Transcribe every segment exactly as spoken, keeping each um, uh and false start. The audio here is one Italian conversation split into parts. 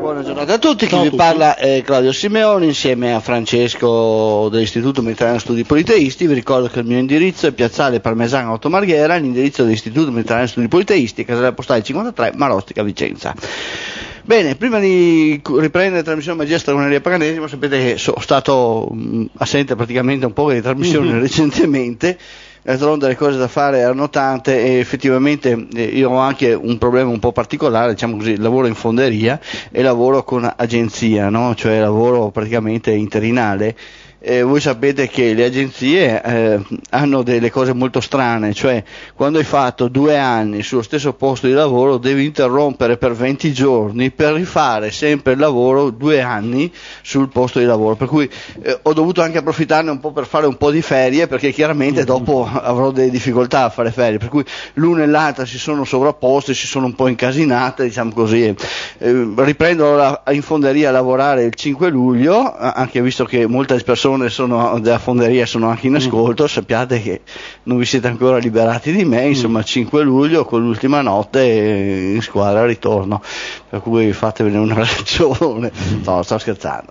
buona giornata a tutti, chi vi parla è Claudio Simeoni insieme a Francesco dell'Istituto Mediterraneo Studi Politeisti. Vi ricordo che il mio indirizzo è Piazzale Parmesano otto Marghera, l'indirizzo dell'Istituto Mediterraneo Studi Politeisti, casella postale cinquantatré, Marostica, Vicenza. Bene, prima di riprendere la trasmissione Magia Stregoneria Paganesimo, sapete che sono stato mh, assente praticamente un po' di trasmissioni mm-hmm. recentemente. D'altronde le cose da fare erano tante e effettivamente eh, io ho anche un problema un po' particolare, diciamo così, lavoro in fonderia e lavoro con agenzia, no? Cioè lavoro praticamente interinale. Eh, voi sapete che le agenzie eh, hanno delle cose molto strane, cioè quando hai fatto due anni sullo stesso posto di lavoro devi interrompere per venti giorni per rifare sempre il lavoro due anni sul posto di lavoro, per cui eh, ho dovuto anche approfittarne un po' per fare un po' di ferie, perché chiaramente dopo avrò delle difficoltà a fare ferie, per cui l'una e l'altra si sono sovrapposte, si sono un po' incasinate, diciamo così. Eh, riprendo la, in fonderia a lavorare il cinque luglio, anche visto che molte persone sono della fonderia sono anche in ascolto, sappiate che non vi siete ancora liberati di me, insomma, il cinque luglio con l'ultima notte in squadra ritorno, per cui fatevene una ragione. No, sto scherzando.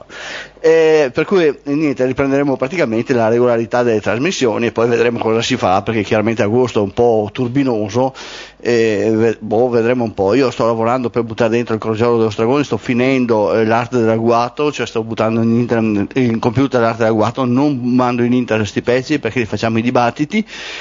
E per cui niente, riprenderemo praticamente la regolarità delle trasmissioni e poi vedremo cosa si fa, perché chiaramente agosto è un po' turbinoso e boh, vedremo un po'. Io sto lavorando per buttare dentro il Crogiolo dello Stragone, sto finendo eh, l'arte dell'agguato, cioè sto buttando in, internet, in computer l'arte dell'agguato, non mando in internet questi pezzi perché li facciamo i dibattiti.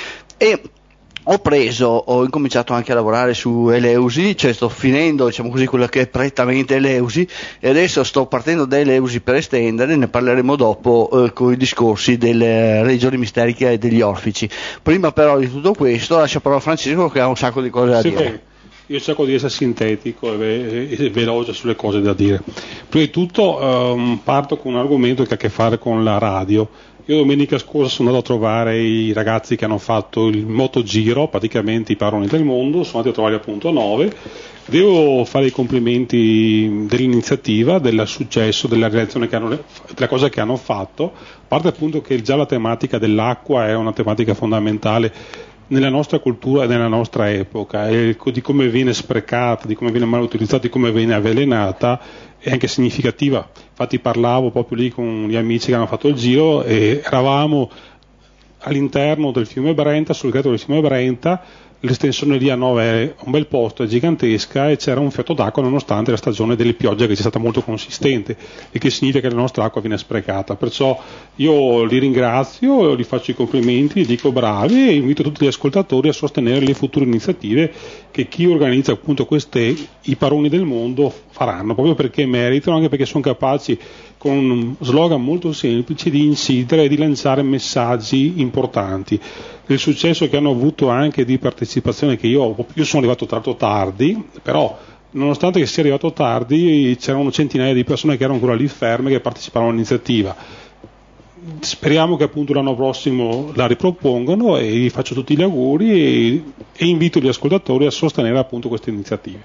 E ho preso, ho incominciato anche a lavorare su Eleusi, cioè sto finendo, diciamo così, quello che è prettamente Eleusi, e adesso sto partendo da Eleusi per estendere, ne parleremo dopo eh, con i discorsi delle regioni misteriche e degli orfici. Prima però di tutto questo lascio parola a Francesco che ha un sacco di cose da sì, dire. Io cerco di essere sintetico e, ve- e veloce sulle cose da dire. Prima di tutto um, parto con un argomento che ha a che fare con la radio. Io domenica scorsa sono andato a trovare i ragazzi che hanno fatto il motogiro, praticamente i Paroni del mondo, sono andati a trovarli a Punto nove. Devo fare i complimenti dell'iniziativa, del successo, della reazione che hanno, della cosa che hanno fatto, a parte appunto che già la tematica dell'acqua è una tematica fondamentale nella nostra cultura e nella nostra epoca, e di come viene sprecata, di come viene mal utilizzata, di come viene avvelenata, è anche significativa. Infatti parlavo proprio lì con gli amici che hanno fatto il giro e eravamo all'interno del fiume Brenta, sul greto del fiume Brenta. L'estensione lì a nove è un bel posto, è gigantesca e c'era un fiato d'acqua nonostante la stagione delle piogge che c'è stata molto consistente, e che significa che la nostra acqua viene sprecata. Perciò io li ringrazio, li faccio i complimenti, li dico bravi e invito tutti gli ascoltatori a sostenere le future iniziative che chi organizza appunto queste, i Paroni del mondo, faranno, proprio perché meritano, anche perché sono capaci con slogan molto semplici di incidere e di lanciare messaggi importanti. Il successo che hanno avuto anche di partecipazione, che io, io sono arrivato tanto tardi, però nonostante che sia arrivato tardi c'erano centinaia di persone che erano ancora lì ferme, che partecipavano all'iniziativa. Speriamo che appunto l'anno prossimo la ripropongano e vi faccio tutti gli auguri e, e invito gli ascoltatori a sostenere appunto queste iniziative.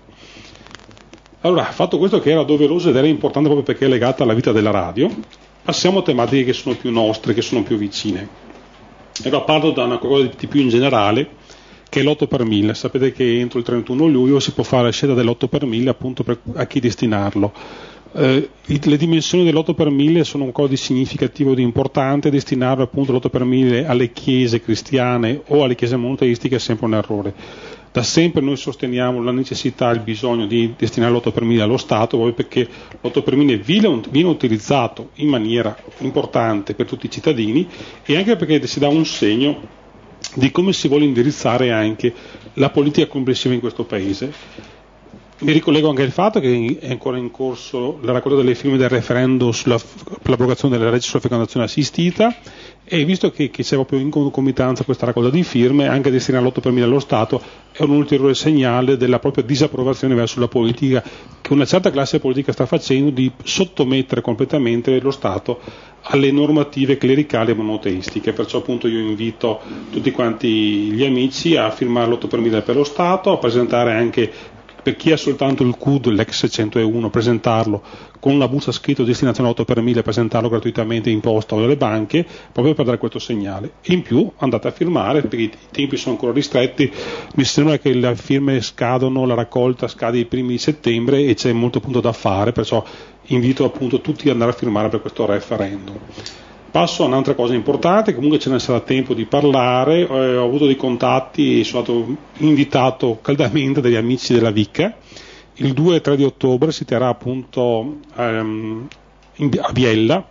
Allora, fatto questo che era doveroso ed era importante proprio perché è legata alla vita della radio, passiamo a tematiche che sono più nostre, che sono più vicine. E allora parlo da una cosa di più in generale, che è l'otto per mille. Sapete che entro il trentuno luglio si può fare la scelta dell'otto per mille appunto per a chi destinarlo. Eh, le dimensioni dell'otto per mille sono un qualcosa di significativo, di importante. Destinarlo appunto l'otto per mille alle chiese cristiane o alle chiese monoteistiche è sempre un errore. Da sempre noi sosteniamo la necessità e il bisogno di destinare l'otto per mille allo Stato, proprio perché l'otto per mille viene, viene utilizzato in maniera importante per tutti i cittadini, e anche perché si dà un segno di come si vuole indirizzare anche la politica complessiva in questo Paese. Mi ricollego anche al fatto che è ancora in corso la raccolta delle firme del referendum sulla, per l'abrogazione della legge sulla fecondazione assistita, e visto che, che c'è proprio in concomitanza questa raccolta di firme, anche destinare l'otto per mille allo Stato è un ulteriore segnale della propria disapprovazione verso la politica che una certa classe politica sta facendo, di sottomettere completamente lo Stato alle normative clericali e monoteistiche. Perciò appunto io invito tutti quanti gli amici a firmare l'otto per mille per lo Stato, a presentare anche per chi ha soltanto il C U D, l'ex centouno, presentarlo con una busta scritto destinazione otto per mille, presentarlo gratuitamente in posta o alle banche, proprio per dare questo segnale. In più andate a firmare, perché i tempi sono ancora ristretti, mi sembra che le firme scadono, la raccolta scade i primi di settembre e c'è molto punto da fare, perciò invito appunto tutti ad andare a firmare per questo referendum. Passo a un'altra cosa importante, comunque ce ne sarà tempo di parlare, eh, ho avuto dei contatti, sono stato invitato caldamente dagli amici della Vicca. Il due e tre di ottobre si terrà appunto ehm, in, a Biella,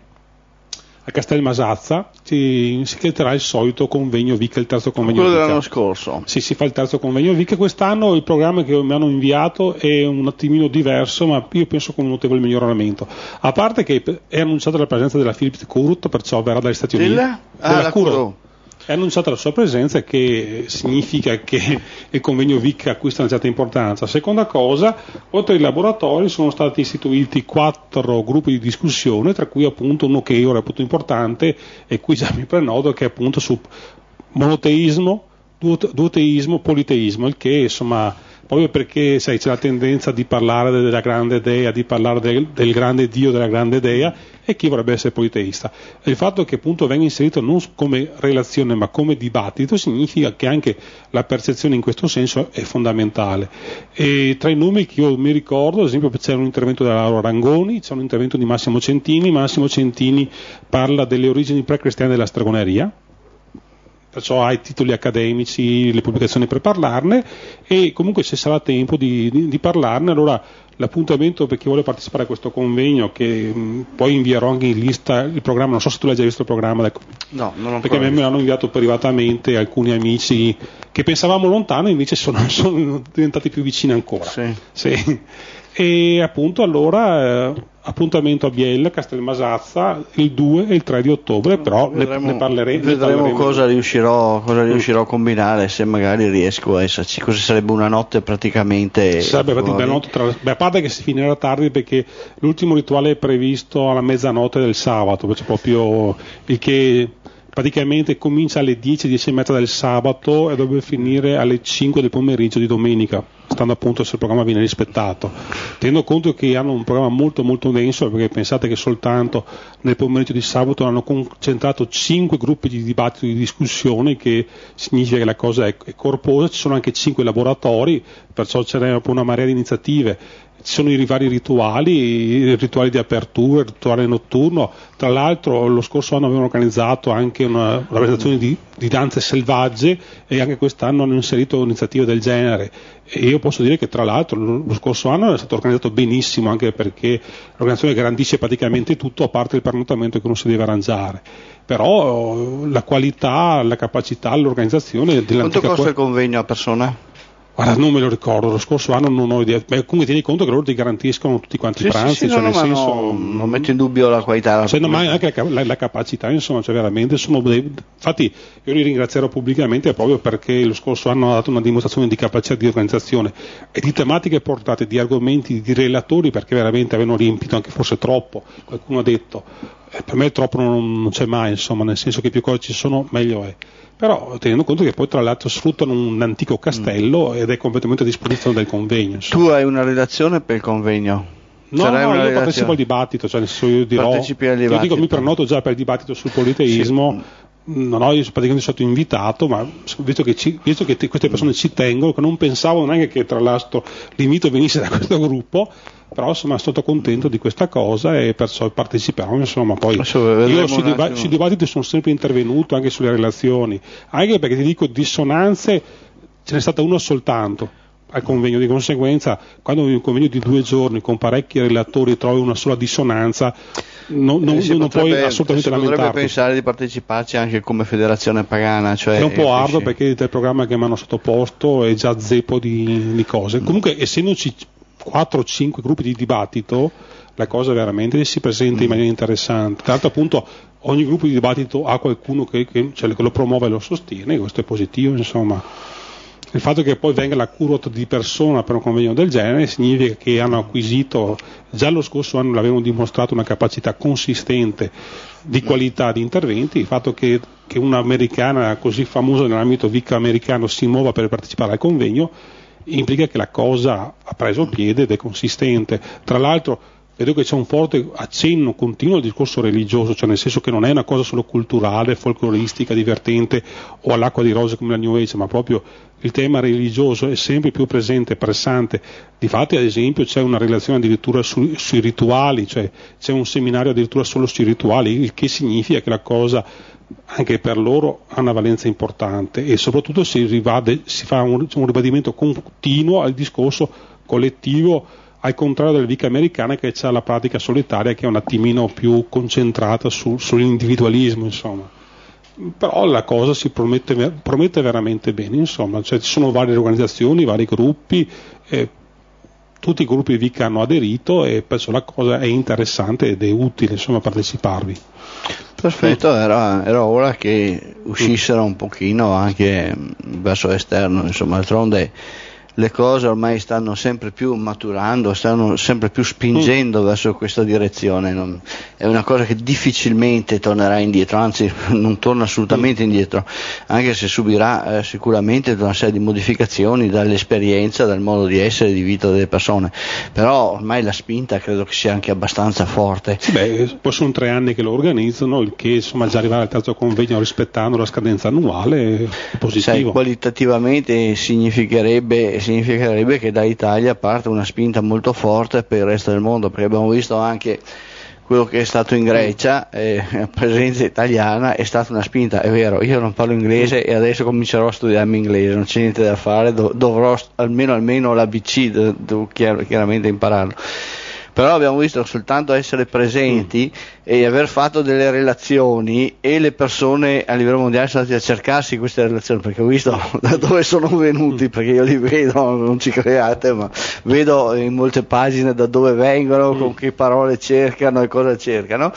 a Castelmasazza, si, si terrà il solito convegno Vicca, il terzo convegno Quello Vicca. dell'anno scorso. Sì, si fa il terzo convegno Vicca. Quest'anno il programma che mi hanno inviato è un attimino diverso, ma io penso con un notevole miglioramento. A parte che è annunciata la presenza della Philips Curut, perciò verrà dagli Stati Uniti. Ah, la Curut. È annunciata la sua presenza, che significa che il convegno Vicca acquista una certa importanza. Seconda cosa, oltre ai laboratori sono stati istituiti quattro gruppi di discussione, tra cui appunto uno che io reputo importante e qui già mi prenoto, che è appunto su monoteismo, duoteismo, politeismo, il che insomma proprio perché sai, c'è la tendenza di parlare della grande dea, di parlare del, del grande Dio, della grande dea, e chi vorrebbe essere politeista. E il fatto che appunto venga inserito non come relazione ma come dibattito significa che anche la percezione in questo senso è fondamentale. E tra i nomi che io mi ricordo, ad esempio, c'è un intervento della Laura Rangoni, c'è un intervento di Massimo Centini. Massimo Centini parla delle origini pre-cristiane della stregoneria, perciò ha i titoli accademici, le pubblicazioni per parlarne, e comunque ci sarà tempo di, di, di parlarne. Allora l'appuntamento per chi vuole partecipare a questo convegno, che mh, poi invierò anche in lista il programma, non so se tu l'hai già visto il programma, ecco, no, non perché a me me l'hanno inviato privatamente alcuni amici che pensavamo lontano, invece sono, sono diventati più vicini ancora. Sì. Sì. E appunto allora eh, appuntamento a Biella, Castelmasazza il due e il tre di ottobre, però vedremo, ne, ne parleremo. Vedremo ne cosa riuscirò, cosa riuscirò a combinare, se magari riesco a esserci. Cosa sarebbe una notte praticamente. Sarebbe praticamente una notte tra... Beh, a parte che si finirà tardi perché l'ultimo rituale è previsto alla mezzanotte del sabato, perché proprio il che praticamente comincia alle dieci, dieci e mezza del sabato e dovrebbe finire alle cinque del pomeriggio di domenica, stando appunto se il programma viene rispettato. Tenendo conto che hanno un programma molto molto denso, perché pensate che soltanto nel pomeriggio di sabato hanno concentrato cinque gruppi di dibattito, di discussione, che significa che la cosa è, è corposa. Ci sono anche cinque laboratori, perciò c'è una marea di iniziative. Ci sono i vari rituali, i rituali di apertura, il rituale notturno. Tra l'altro lo scorso anno avevano organizzato anche una, una presentazione di, di danze selvagge, e anche quest'anno hanno inserito iniziative del genere. E io posso dire che tra l'altro lo scorso anno è stato organizzato benissimo, anche perché l'organizzazione garantisce praticamente tutto, a parte il pernotamento che non si deve arrangiare. Però la qualità, la capacità, l'organizzazione dell'antica... Quanto costa il convegno a persona? Guarda, non me lo ricordo, lo scorso anno non ho idea. Beh, comunque tieni conto che loro ti garantiscono tutti quanti i sì, pranzi, sì, sì, cioè no, nel no, senso... No, non metto in dubbio la qualità. Cioè, no, ma anche la, la, la capacità, insomma, cioè veramente sono dei... Infatti io li ringrazierò pubblicamente proprio perché lo scorso anno hanno dato una dimostrazione di capacità di organizzazione e di tematiche portate, di argomenti, di relatori, perché veramente avevano riempito anche forse troppo, qualcuno ha detto. Eh, per me troppo non, non c'è mai, insomma, nel senso che più cose ci sono meglio è. Però tenendo conto che poi tra l'altro sfruttano un antico castello mm. ed è completamente a disposizione del convegno. Insomma. Tu hai una redazione per il convegno? No, Sarai no, io redazione? partecipo al dibattito, cioè nel senso io dirò, partecipi al dibattito. Io dico mi prenoto già per il dibattito sul politeismo. Sì. Non ho, io praticamente sono stato invitato, ma visto che, ci, visto che queste persone ci tengono, che non pensavo neanche che tra l'altro l'invito venisse da questo gruppo, però insomma sono stato contento di questa cosa e perciò parteciperò, insomma. Poi io sui, diba- sui dibattiti sono sempre intervenuto, anche sulle relazioni, anche perché ti dico dissonanze ce n'è stata una soltanto al convegno, di conseguenza quando in un convegno di due giorni con parecchi relatori trovi una sola dissonanza non, non, eh, non potrebbe, puoi assolutamente si lamentarti. Potrebbe pensare di parteciparci anche come federazione pagana, cioè è un po' arduo sì. Perché il programma che mi hanno sottoposto è già zeppo di, di cose. Comunque essendoci quattro o cinque gruppi di dibattito la cosa veramente si presenta in maniera interessante. Tra l'altro appunto ogni gruppo di dibattito ha qualcuno che, che, cioè, che lo promuove e lo sostiene, questo è positivo, insomma. Il fatto che poi venga la curot di persona per un convegno del genere significa che hanno acquisito, già lo scorso anno l'avevano dimostrato, una capacità consistente di qualità di interventi. Il fatto che, che un'americana così famosa nell'ambito Vicca americano si muova per partecipare al convegno implica che la cosa ha preso piede ed è consistente. Tra l'altro vedo che c'è un forte accenno continuo al discorso religioso, cioè nel senso che non è una cosa solo culturale, folcloristica, divertente o all'acqua di rose come la New Age, ma proprio il tema religioso è sempre più presente, pressante. Difatti, ad esempio, c'è una relazione addirittura su, sui rituali, cioè c'è un seminario addirittura solo sui rituali, il che significa che la cosa anche per loro ha una valenza importante e soprattutto si, rivade, si fa un, un ribadimento continuo al discorso collettivo, al contrario della Wicca americana che ha la pratica solitaria che è un attimino più concentrata su, sull'individualismo, insomma. Però la cosa si promette, promette veramente bene, insomma, cioè, ci sono varie organizzazioni, vari gruppi, eh, tutti i gruppi Wicca hanno aderito e perciò la cosa è interessante ed è utile, insomma, parteciparvi. Perfetto, era, era ora che uscissero un pochino anche verso l'esterno, insomma, d'altronde le cose ormai stanno sempre più maturando, stanno sempre più spingendo mm. verso questa direzione. Non, è una cosa che difficilmente tornerà indietro, anzi non torna assolutamente mm. indietro, anche se subirà eh, sicuramente una serie di modificazioni dall'esperienza, dal modo di essere e di vita delle persone, però ormai la spinta credo che sia anche abbastanza forte. Sì, beh, poi sono tre anni che lo organizzano, il che insomma già arrivare al terzo convegno rispettando la scadenza annuale è positivo. Sai, qualitativamente significherebbe significherebbe che dall'Italia parte una spinta molto forte per il resto del mondo, perché abbiamo visto anche quello che è stato in Grecia, eh, la presenza italiana è stata una spinta, è vero, io non parlo inglese e adesso comincerò a studiarmi inglese, non c'è niente da fare, dov- dovrò almeno almeno l'A B C, devo chiar- chiaramente impararlo. Però abbiamo visto soltanto essere presenti mm. e aver fatto delle relazioni e le persone a livello mondiale sono andate a cercarsi queste relazioni, perché ho visto da dove sono venuti, perché io li vedo, non ci create, ma vedo in molte pagine da dove vengono, mm. con che parole cercano e cosa cercano.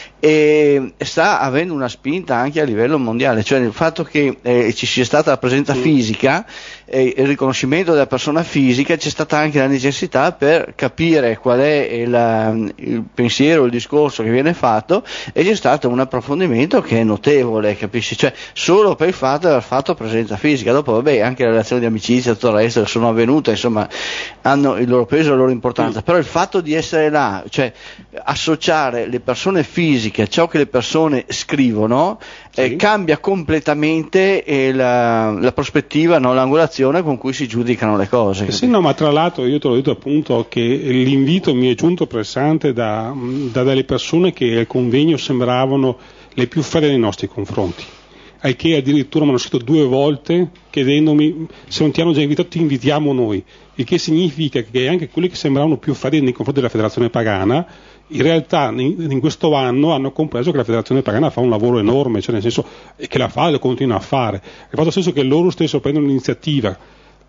E sta avendo una spinta anche a livello mondiale, cioè il fatto che eh, ci sia stata la presenza mm. fisica, eh, il riconoscimento della persona fisica, c'è stata anche la necessità per capire qual è il, il pensiero, il discorso che viene fatto, e c'è stato un approfondimento che è notevole, capisci? Cioè solo per il fatto di aver fatto presenza fisica. Dopo vabbè anche le relazioni di amicizia e tutto il resto che sono avvenute, insomma, hanno il loro peso e la loro importanza, mm. però il fatto di essere là, cioè associare le persone fisiche a ciò che le persone scrivono, sì. eh, cambia completamente eh, la, la prospettiva, no? L'angolazione con cui si giudicano le cose. Eh sì, no, ma tra l'altro io te l'ho detto appunto che l'invito mi è giunto pressante da, da delle persone che al convegno sembravano le più fredde nei nostri confronti, al che addirittura mi hanno scritto due volte chiedendomi se non ti hanno già invitato ti invitiamo noi, il che significa che anche quelli che sembravano più freddi nei confronti della federazione pagana in realtà in, in questo anno hanno compreso che la federazione pagana fa un lavoro enorme, cioè nel senso che la fa e lo continua a fare, il fatto stesso che loro stesso prendono l'iniziativa,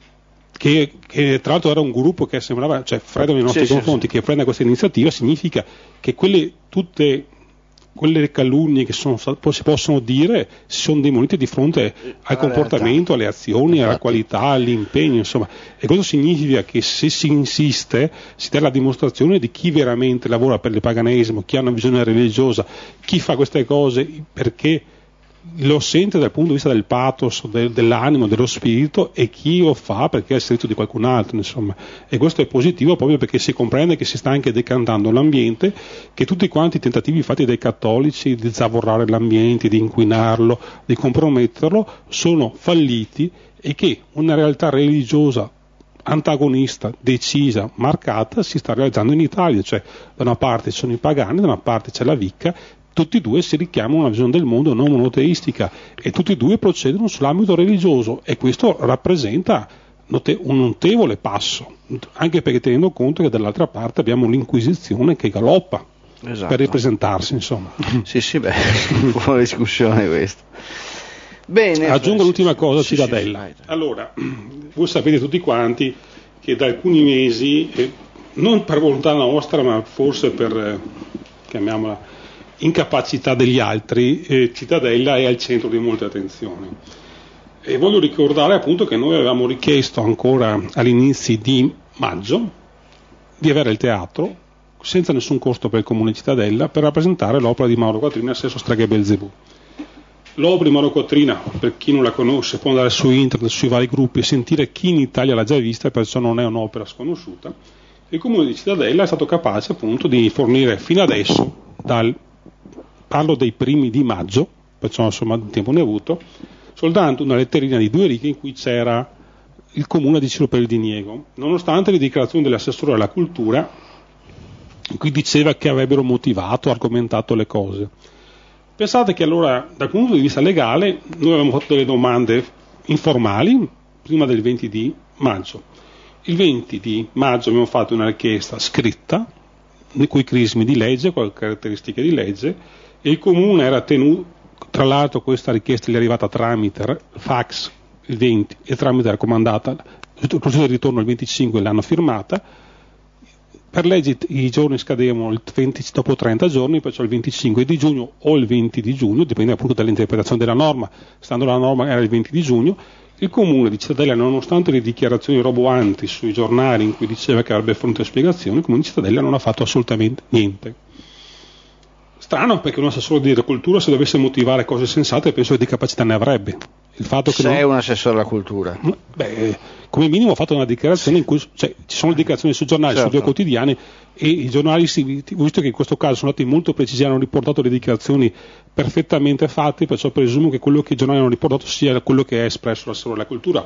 che, che tra l'altro era un gruppo che sembrava cioè freddo nei nostri sì, confronti, sì, sì. che prende questa iniziativa, significa che quelle tutte quelle calunnie che sono, si possono dire si sono demolite di fronte al comportamento, alle azioni, alla qualità, all'impegno, insomma, e questo significa che se si insiste si dà la dimostrazione di chi veramente lavora per il paganesimo, chi ha una visione religiosa, chi fa queste cose perché lo sente dal punto di vista del pathos, del, dell'animo, dello spirito, e chi lo fa perché è il servizio di qualcun altro, insomma. E questo è positivo proprio perché si comprende che si sta anche decantando l'ambiente, che tutti quanti i tentativi fatti dai cattolici di zavorrare l'ambiente, di inquinarlo, di comprometterlo, sono falliti, e che una realtà religiosa antagonista, decisa, marcata si sta realizzando in Italia, cioè da una parte ci sono i pagani, da una parte c'è la Wicca, tutti e due si richiamano a una visione del mondo non monoteistica e tutti e due procedono sull'ambito religioso, e questo rappresenta note- un notevole passo, anche perché tenendo conto che dall'altra parte abbiamo l'Inquisizione che galoppa esatto. per ripresentarsi, insomma. Sì, sì, beh, buona discussione questa. Bene, aggiungo l'ultima cosa, sì, Cittadella. Sì, sì, allora, voi sapete tutti quanti che da alcuni mesi, eh, non per volontà nostra, ma forse per, eh, chiamiamola, incapacità degli altri, eh, Cittadella è al centro di molte attenzioni. E voglio ricordare appunto che noi avevamo richiesto ancora all'inizio di maggio di avere il teatro senza nessun costo per il comune di Cittadella per rappresentare l'opera di Mauro Quattrini, Sesso, Streghe e Belzebù. L'Obri Marocotrina, per chi non la conosce, può andare su internet, sui vari gruppi e sentire chi in Italia l'ha già vista, perciò non è un'opera sconosciuta. Il comune di Cittadella è stato capace appunto di fornire fino adesso, dal, parlo dei primi di maggio, perciò insomma tempo ne ho avuto, soltanto una letterina di due righe in cui c'era il comune di Ciro per il diniego, nonostante le dichiarazioni dell'assessore alla cultura in cui diceva che avrebbero motivato, argomentato le cose. Pensate che allora, dal punto di vista legale, noi avevamo fatto delle domande informali prima del venti di maggio. Il venti di maggio abbiamo fatto una richiesta scritta, con i crismi di legge, con le caratteristiche di legge, e il comune era tenuto, tra l'altro questa richiesta gli è arrivata tramite fax il venti e tramite raccomandata, il processo di ritorno il venticinque l'hanno firmata. Per legge i giorni scadevano il venti, dopo trenta giorni, perciò il venticinque di giugno o il venti di giugno, dipende appunto dall'interpretazione della norma. Stando alla norma era il venti di giugno. Il comune di Cittadella, nonostante le dichiarazioni roboanti sui giornali in cui diceva che avrebbe fronte a spiegazioni, il comune di Cittadella non ha fatto assolutamente niente. Strano, perché un assessore di agricoltura, se dovesse motivare cose sensate, penso che di capacità ne avrebbe. Il fatto che Sei non... un assessore alla cultura. Beh, come minimo ha fatto una dichiarazione in cui, cioè, ci sono le dichiarazioni sui giornali, certo, sui due quotidiani, e i giornalisti, visto che in questo caso sono stati molto precisi, hanno riportato le dichiarazioni perfettamente fatte, perciò presumo che quello che i giornali hanno riportato sia quello che è espresso l'assessore alla cultura.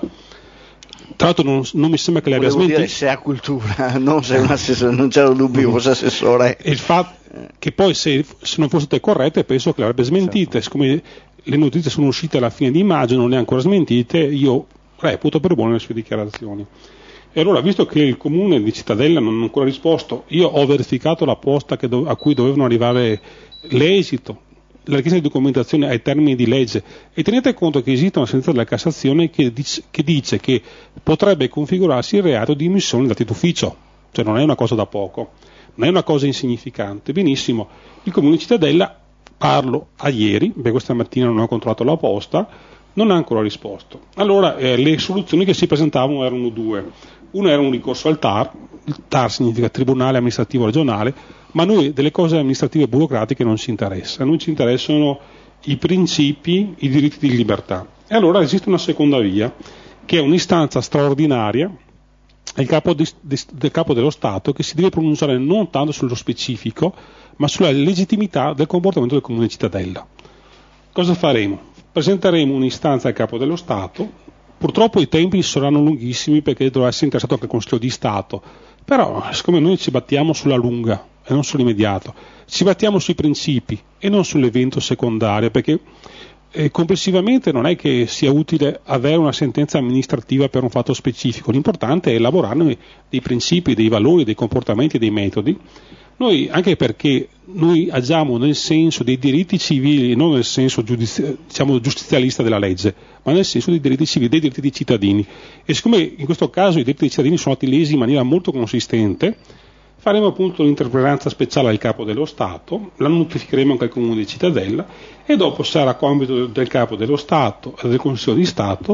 Tra l'altro non, non mi sembra che le abbia smentito. Dire se ha cultura, non se è un assessore, non c'era dubbio fosse assessore. Il fatto che poi se, se non fosse state corrette penso che le avrebbe smentite, certo. Siccome le notizie sono uscite alla fine di maggio, non le ha ancora smentite, io reputo per buone le sue dichiarazioni. E allora, visto che il comune di Cittadella non ha ancora risposto, io ho verificato la posta che do, a cui dovevano arrivare l'esito, la richiesta di documentazione ai termini di legge, e tenete conto che esiste una sentenza della Cassazione che dice, che dice che potrebbe configurarsi il reato di omissione dati d'ufficio, cioè non è una cosa da poco, non è una cosa insignificante. Benissimo, il comune di Cittadella, parlo a ieri, beh, questa mattina non ho controllato la posta, non ha ancora risposto. Allora eh, le soluzioni che si presentavano erano due. Una era un ricorso al T A R, il T A R significa Tribunale Amministrativo Regionale, ma a noi delle cose amministrative e burocratiche non ci interessa, a noi ci interessano i principi, i diritti di libertà. E allora esiste una seconda via, che è un'istanza straordinaria del capo, di, di, del capo dello Stato, che si deve pronunciare non tanto sullo specifico, ma sulla legittimità del comportamento del Comune di Cittadella. Cosa faremo? Presenteremo un'istanza al capo dello Stato, purtroppo i tempi saranno lunghissimi perché dovrà essere interessato anche il Consiglio di Stato, però siccome noi ci battiamo sulla lunga e non sull'immediato, ci battiamo sui principi e non sull'evento secondario, perché eh, complessivamente non è che sia utile avere una sentenza amministrativa per un fatto specifico, l'importante è elaborarne dei principi, dei valori, dei comportamenti e dei metodi. Noi, anche perché noi agiamo nel senso dei diritti civili, non nel senso giudizi- diciamo, giustizialista della legge, ma nel senso dei diritti civili, dei diritti dei cittadini. E siccome in questo caso i diritti dei cittadini sono stati lesi in maniera molto consistente, faremo appunto l'interpellanza speciale al capo dello Stato, la notificheremo anche al Comune di Cittadella e dopo sarà compito del capo dello Stato e del Consiglio di Stato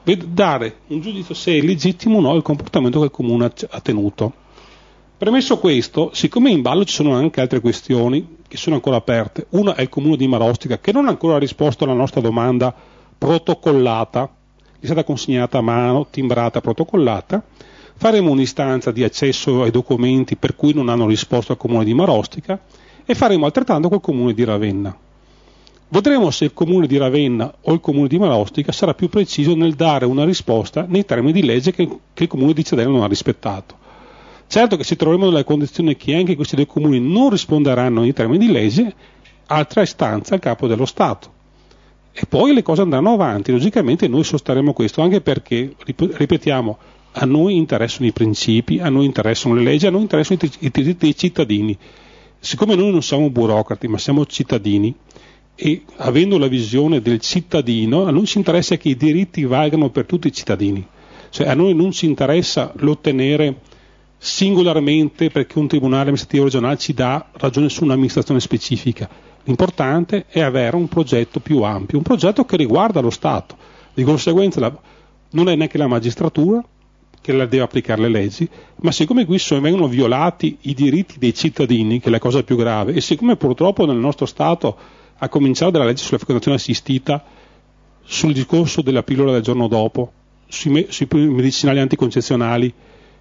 dare un giudizio se è legittimo o no il comportamento che il Comune ha tenuto. Premesso questo, siccome in ballo ci sono anche altre questioni che sono ancora aperte, una è il Comune di Marostica che non ha ancora risposto alla nostra domanda protocollata, è stata consegnata a mano, timbrata, protocollata, faremo un'istanza di accesso ai documenti per cui non hanno risposto al Comune di Marostica e faremo altrettanto col Comune di Ravenna. Vedremo se il Comune di Ravenna o il Comune di Marostica sarà più preciso nel dare una risposta nei termini di legge che, che il Comune di Cittadella non ha rispettato. Certo che ci troveremo nella condizione che anche questi due comuni non risponderanno nei termini di legge, altra istanza al capo dello Stato. E poi le cose andranno avanti, logicamente noi sosterremo questo, anche perché, ripetiamo, a noi interessano i principi, a noi interessano le leggi, a noi interessano i diritti dei cittadini. Siccome noi non siamo burocrati, ma siamo cittadini, e avendo la visione del cittadino, a noi ci interessa che i diritti valgano per tutti i cittadini. Cioè a noi non ci interessa l'ottenere singolarmente perché un tribunale amministrativo regionale ci dà ragione su un'amministrazione specifica. L'importante è avere un progetto più ampio, un progetto che riguarda lo Stato. Di conseguenza la, non è neanche la magistratura che la deve applicare le leggi, ma siccome qui sono, vengono violati i diritti dei cittadini, che è la cosa più grave, e siccome purtroppo nel nostro Stato a cominciare dalla legge sulla fecondazione assistita, sul discorso della pillola del giorno dopo, sui, me- sui medicinali anticoncezionali.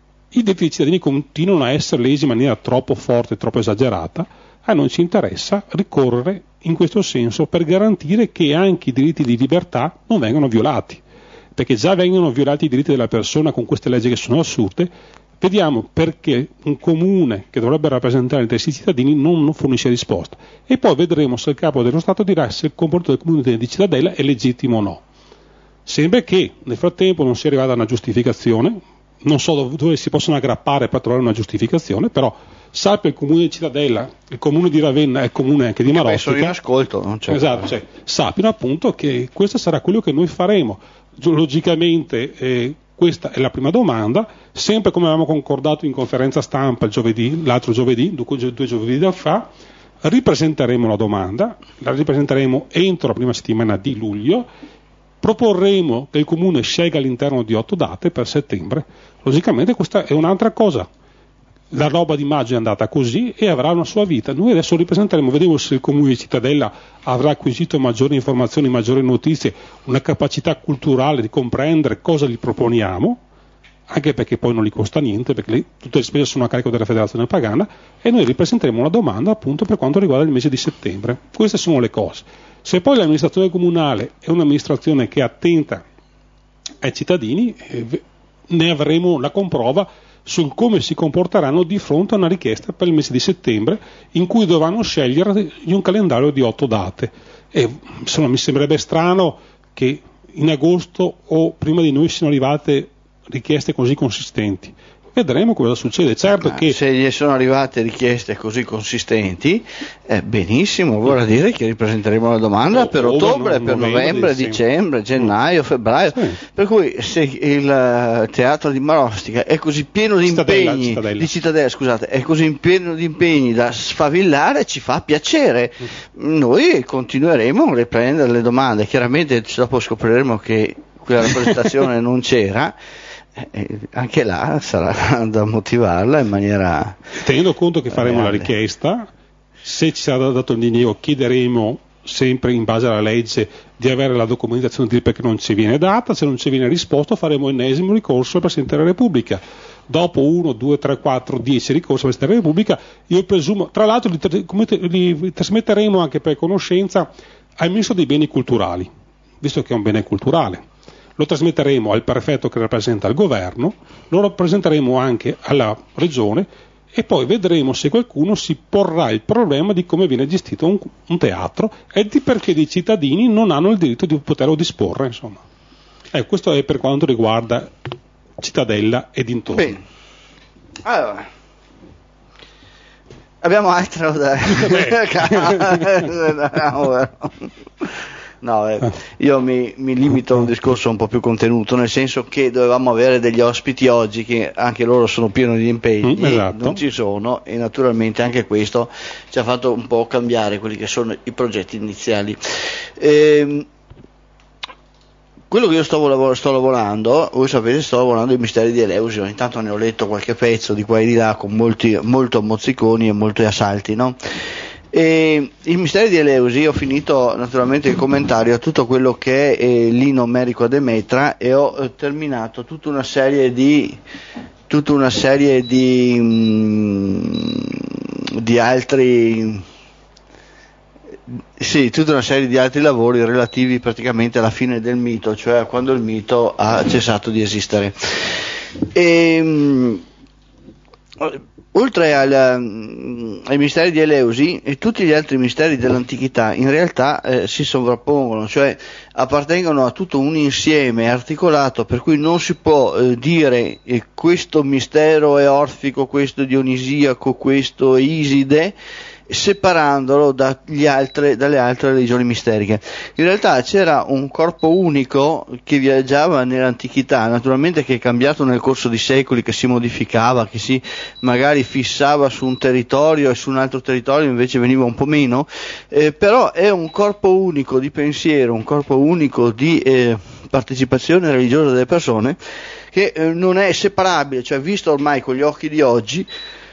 I diritti dei cittadini continuano a essere lesi in maniera troppo forte, troppo esagerata. A noi ci interessa ricorrere in questo senso per garantire che anche i diritti di libertà non vengano violati, perché già vengono violati i diritti della persona con queste leggi che sono assurde. Vediamo perché un comune che dovrebbe rappresentare gli interessi dei cittadini non, non fornisce risposta, e poi vedremo se il capo dello Stato dirà se il comportamento del comune di Cittadella è legittimo o no. Sembra che nel frattempo non sia arrivata una giustificazione, non so dove, dove si possono aggrappare per trovare una giustificazione, però sappia il comune di Cittadella, il comune di Ravenna e il comune anche di Marostica, sono in ascolto, non c'è. Esatto, cioè, sappiano appunto che questo sarà quello che noi faremo. Logicamente eh, questa è la prima domanda, sempre come avevamo concordato in conferenza stampa il giovedì, l'altro giovedì, due, due giovedì da fa, ripresenteremo la domanda, la ripresenteremo entro la prima settimana di luglio. Proporremo che il comune scelga all'interno di otto date per settembre. Logicamente questa è un'altra cosa. La roba di maggio è andata così e avrà una sua vita. Noi adesso ripresenteremo, vediamo se il comune di Cittadella avrà acquisito maggiori informazioni, maggiori notizie, una capacità culturale di comprendere cosa gli proponiamo, anche perché poi non gli costa niente, perché le, tutte le spese sono a carico della Federazione Pagana, e noi ripresenteremo una domanda appunto per quanto riguarda il mese di settembre. Queste sono le cose. Se poi l'amministrazione comunale è un'amministrazione che è attenta ai cittadini, eh, ne avremo la comprova sul come si comporteranno di fronte a una richiesta per il mese di settembre, in cui dovranno scegliere in un calendario di otto date. E insomma, mi sembrerebbe strano che in agosto o prima di noi siano arrivate richieste così consistenti. Vedremo cosa succede. Certo Ma che se gli sono arrivate richieste così consistenti, eh, benissimo, vuol dire che ripresenteremo la domanda oh, per oh, ottobre, no, per novembre, dicembre, gennaio, febbraio. Sì. Per cui se il teatro di Marostica è così pieno di Cittadella, impegni, Cittadella. di Cittadella, scusate, è così pieno di impegni da sfavillare, ci fa piacere. Mm. Noi continueremo a riprendere le domande. Chiaramente dopo scopriremo che quella rappresentazione non c'era. Eh, anche là sarà da motivarla in maniera, tenendo conto che faremo reale. La richiesta, se ci sarà dato il diniego chiederemo sempre in base alla legge di avere la documentazione di perché non ci viene data. Se non ci viene risposto faremo ennesimo ricorso al Presidente della Repubblica. Dopo uno, due, tre, quattro, dieci ricorsi al Presidente della Repubblica, io presumo, tra l'altro li, li trasmetteremo anche per conoscenza al Ministro dei Beni Culturali, visto che è un bene culturale. Lo trasmetteremo al prefetto che rappresenta il governo, lo rappresenteremo anche alla regione, e poi vedremo se qualcuno si porrà il problema di come viene gestito un, un teatro e di perché i cittadini non hanno il diritto di poterlo disporre, insomma. Eh, questo è per quanto riguarda Cittadella e dintorni. Bene. Allora, abbiamo altro da No, eh, io mi, mi limito a un discorso un po' più contenuto, nel senso che dovevamo avere degli ospiti oggi che anche loro sono pieni di impegni, mm, esatto. Non ci sono, e naturalmente anche questo ci ha fatto un po' cambiare quelli che sono i progetti iniziali. Ehm, quello che io sto, lav- sto lavorando, voi sapete, sto lavorando ai misteri di Eleusi. Intanto ne ho letto qualche pezzo di qua e di là con molti, molto mozziconi e molti assalti, no? E il mistero di Eleusi, ho finito naturalmente il commentario a tutto quello che è eh, l'Inno Omerico a Demetra, e ho eh, terminato tutta una serie di tutta una serie di mh, di altri sì, tutta una serie di altri lavori relativi praticamente alla fine del mito, cioè a quando il mito ha cessato di esistere. E mh, oltre al, ai misteri di Eleusi, e tutti gli altri misteri dell'antichità in realtà eh, si sovrappongono, cioè appartengono a tutto un insieme articolato, per cui non si può eh, dire eh, questo mistero è orfico, questo è dionisiaco, questo è Iside, separandolo dagli altre, dalle altre religioni misteriche. In realtà c'era un corpo unico che viaggiava nell'antichità, naturalmente che è cambiato nel corso di secoli, che si modificava, che si magari fissava su un territorio e su un altro territorio invece veniva un po' meno, eh, però è un corpo unico di pensiero, un corpo unico di eh, partecipazione religiosa delle persone, che eh, non è separabile, cioè visto ormai con gli occhi di oggi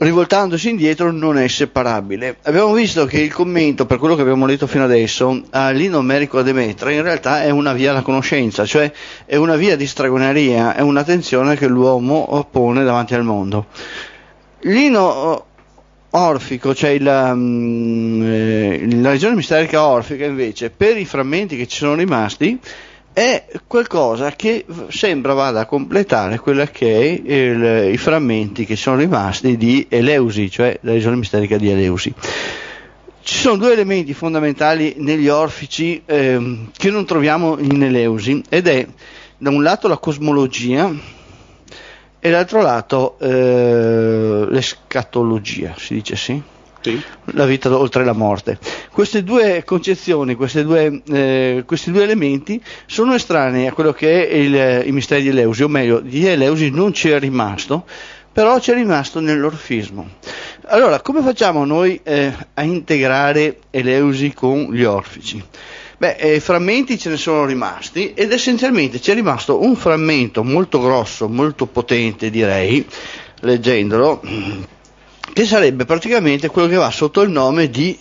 rivoltandosi indietro non è separabile. Abbiamo visto che il commento, per quello che abbiamo letto fino adesso, all'inno omerico a Demetra in realtà è una via alla conoscenza, cioè è una via di stregoneria, è un'attenzione che l'uomo pone davanti al mondo. L'inno orfico, cioè la, la regione misterica orfica, invece, per i frammenti che ci sono rimasti, è qualcosa che sembra vada a completare quella che è il, i frammenti che sono rimasti di Eleusi, cioè la regione misterica di Eleusi. Ci sono due elementi fondamentali negli orfici eh, che non troviamo in Eleusi, ed è da un lato la cosmologia e dall'altro lato eh, l'escatologia, si dice sì? Sì. La vita oltre la morte. Queste due concezioni, queste due, eh, questi due elementi sono estranei a quello che è il, i misteri di Eleusi, o meglio, di Eleusi non c'è rimasto, però c'è rimasto nell'orfismo. Allora, come facciamo noi eh, a integrare Eleusi con gli orfici? Beh, eh, frammenti ce ne sono rimasti, ed essenzialmente c'è rimasto un frammento molto grosso, molto potente, direi, leggendolo, che sarebbe praticamente quello che va sotto il nome di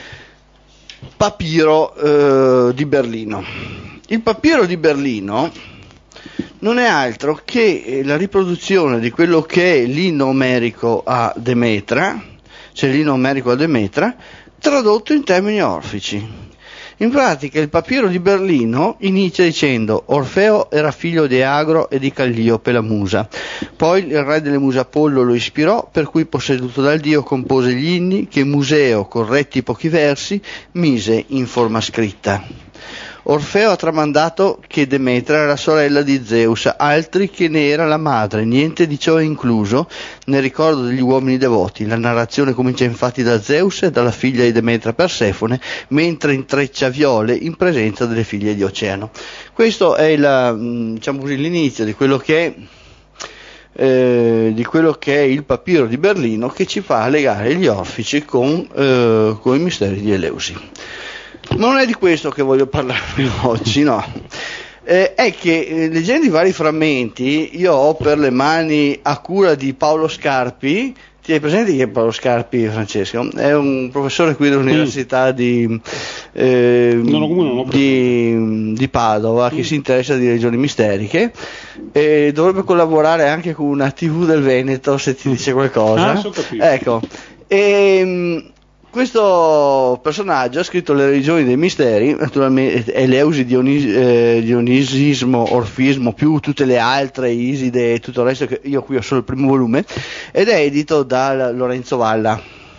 papiro eh, di Berlino. Il papiro di Berlino non è altro che la riproduzione di quello che è l'inno omerico a Demetra, cioè l'inno omerico a Demetra, tradotto in termini orfici. In pratica il papiro di Berlino inizia dicendo: Orfeo era figlio di Agro e di Calliope la musa, poi il re delle muse Apollo lo ispirò, per cui posseduto dal dio compose gli inni che Museo, corretti pochi versi, mise in forma scritta. Orfeo ha tramandato che Demetra era sorella di Zeus, altri che ne era la madre, niente di ciò è incluso nel ricordo degli uomini devoti. La narrazione comincia infatti da Zeus e dalla figlia di Demetra Persefone, mentre intreccia viole in presenza delle figlie di Oceano. Questo è la, diciamo così, l'inizio di quello che è Eh, di quello che è il papiro di Berlino, che ci fa legare gli orfici con, eh, con i misteri di Eleusi. Ma non è di questo che voglio parlarvi oggi, no. Eh, è che eh, leggendo i vari frammenti io ho per le mani, a cura di Paolo Scarpi. Ti hai presente chi è Paolo Scarpi, Francesco? È un professore qui dell'Università mm. di, eh, no, no, no, di, di Padova, mm. che si interessa di regioni misteriche, e dovrebbe collaborare anche con una tivù del Veneto, se ti dice qualcosa. Ah, so capito. Ecco. E, questo personaggio ha scritto Le religioni dei misteri, naturalmente Eleusi, Dionis, eh, Dionisismo, Orfismo, più tutte le altre, Iside e tutto il resto, che io qui ho solo il primo volume, ed è edito da Lorenzo Valla.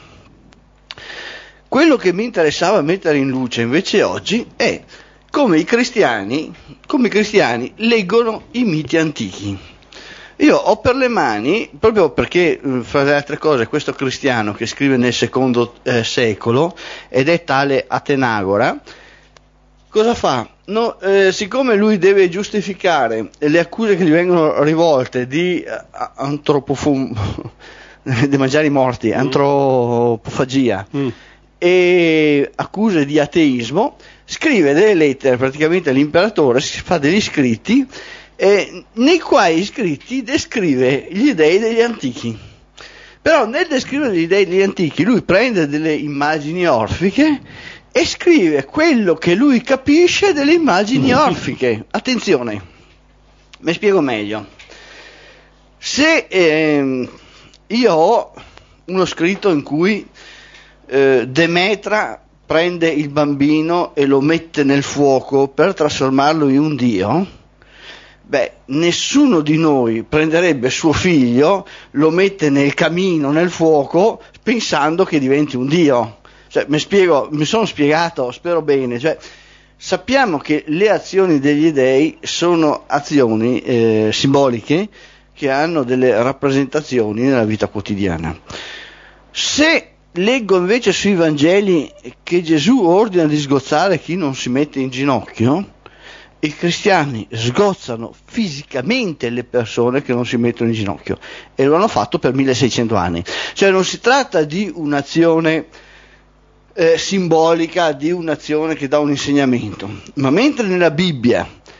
Quello che mi interessava mettere in luce invece oggi è come i cristiani, come i cristiani leggono i miti antichi. Io ho per le mani, proprio perché, fra le altre cose, questo cristiano che scrive nel secondo eh, secolo, ed è tale Atenagora, cosa fa? No, eh, siccome lui deve giustificare le accuse che gli vengono rivolte di eh, antropofum di mangiare i morti, mm. antropofagia, mm. e accuse di ateismo, scrive delle lettere praticamente all'imperatore, si fa degli scritti, Eh, nei quali scritti descrive gli dei degli antichi. Però nel descrivere gli dei degli antichi lui prende delle immagini orfiche e scrive quello che lui capisce delle immagini orfiche. Attenzione, mi spiego meglio. Se eh, io ho uno scritto in cui eh, Demetra prende il bambino e lo mette nel fuoco per trasformarlo in un dio, beh, nessuno di noi prenderebbe suo figlio, lo mette nel camino, nel fuoco, pensando che diventi un dio. Cioè, mi spiego, mi sono spiegato, spero bene. Cioè, sappiamo che le azioni degli dei sono azioni eh, simboliche che hanno delle rappresentazioni nella vita quotidiana. Se leggo invece sui Vangeli che Gesù ordina di sgozzare chi non si mette in ginocchio, i cristiani sgozzano fisicamente le persone che non si mettono in ginocchio, e lo hanno fatto per milleseicento anni. Cioè non si tratta di un'azione eh, simbolica, di un'azione che dà un insegnamento, ma mentre nella Bibbia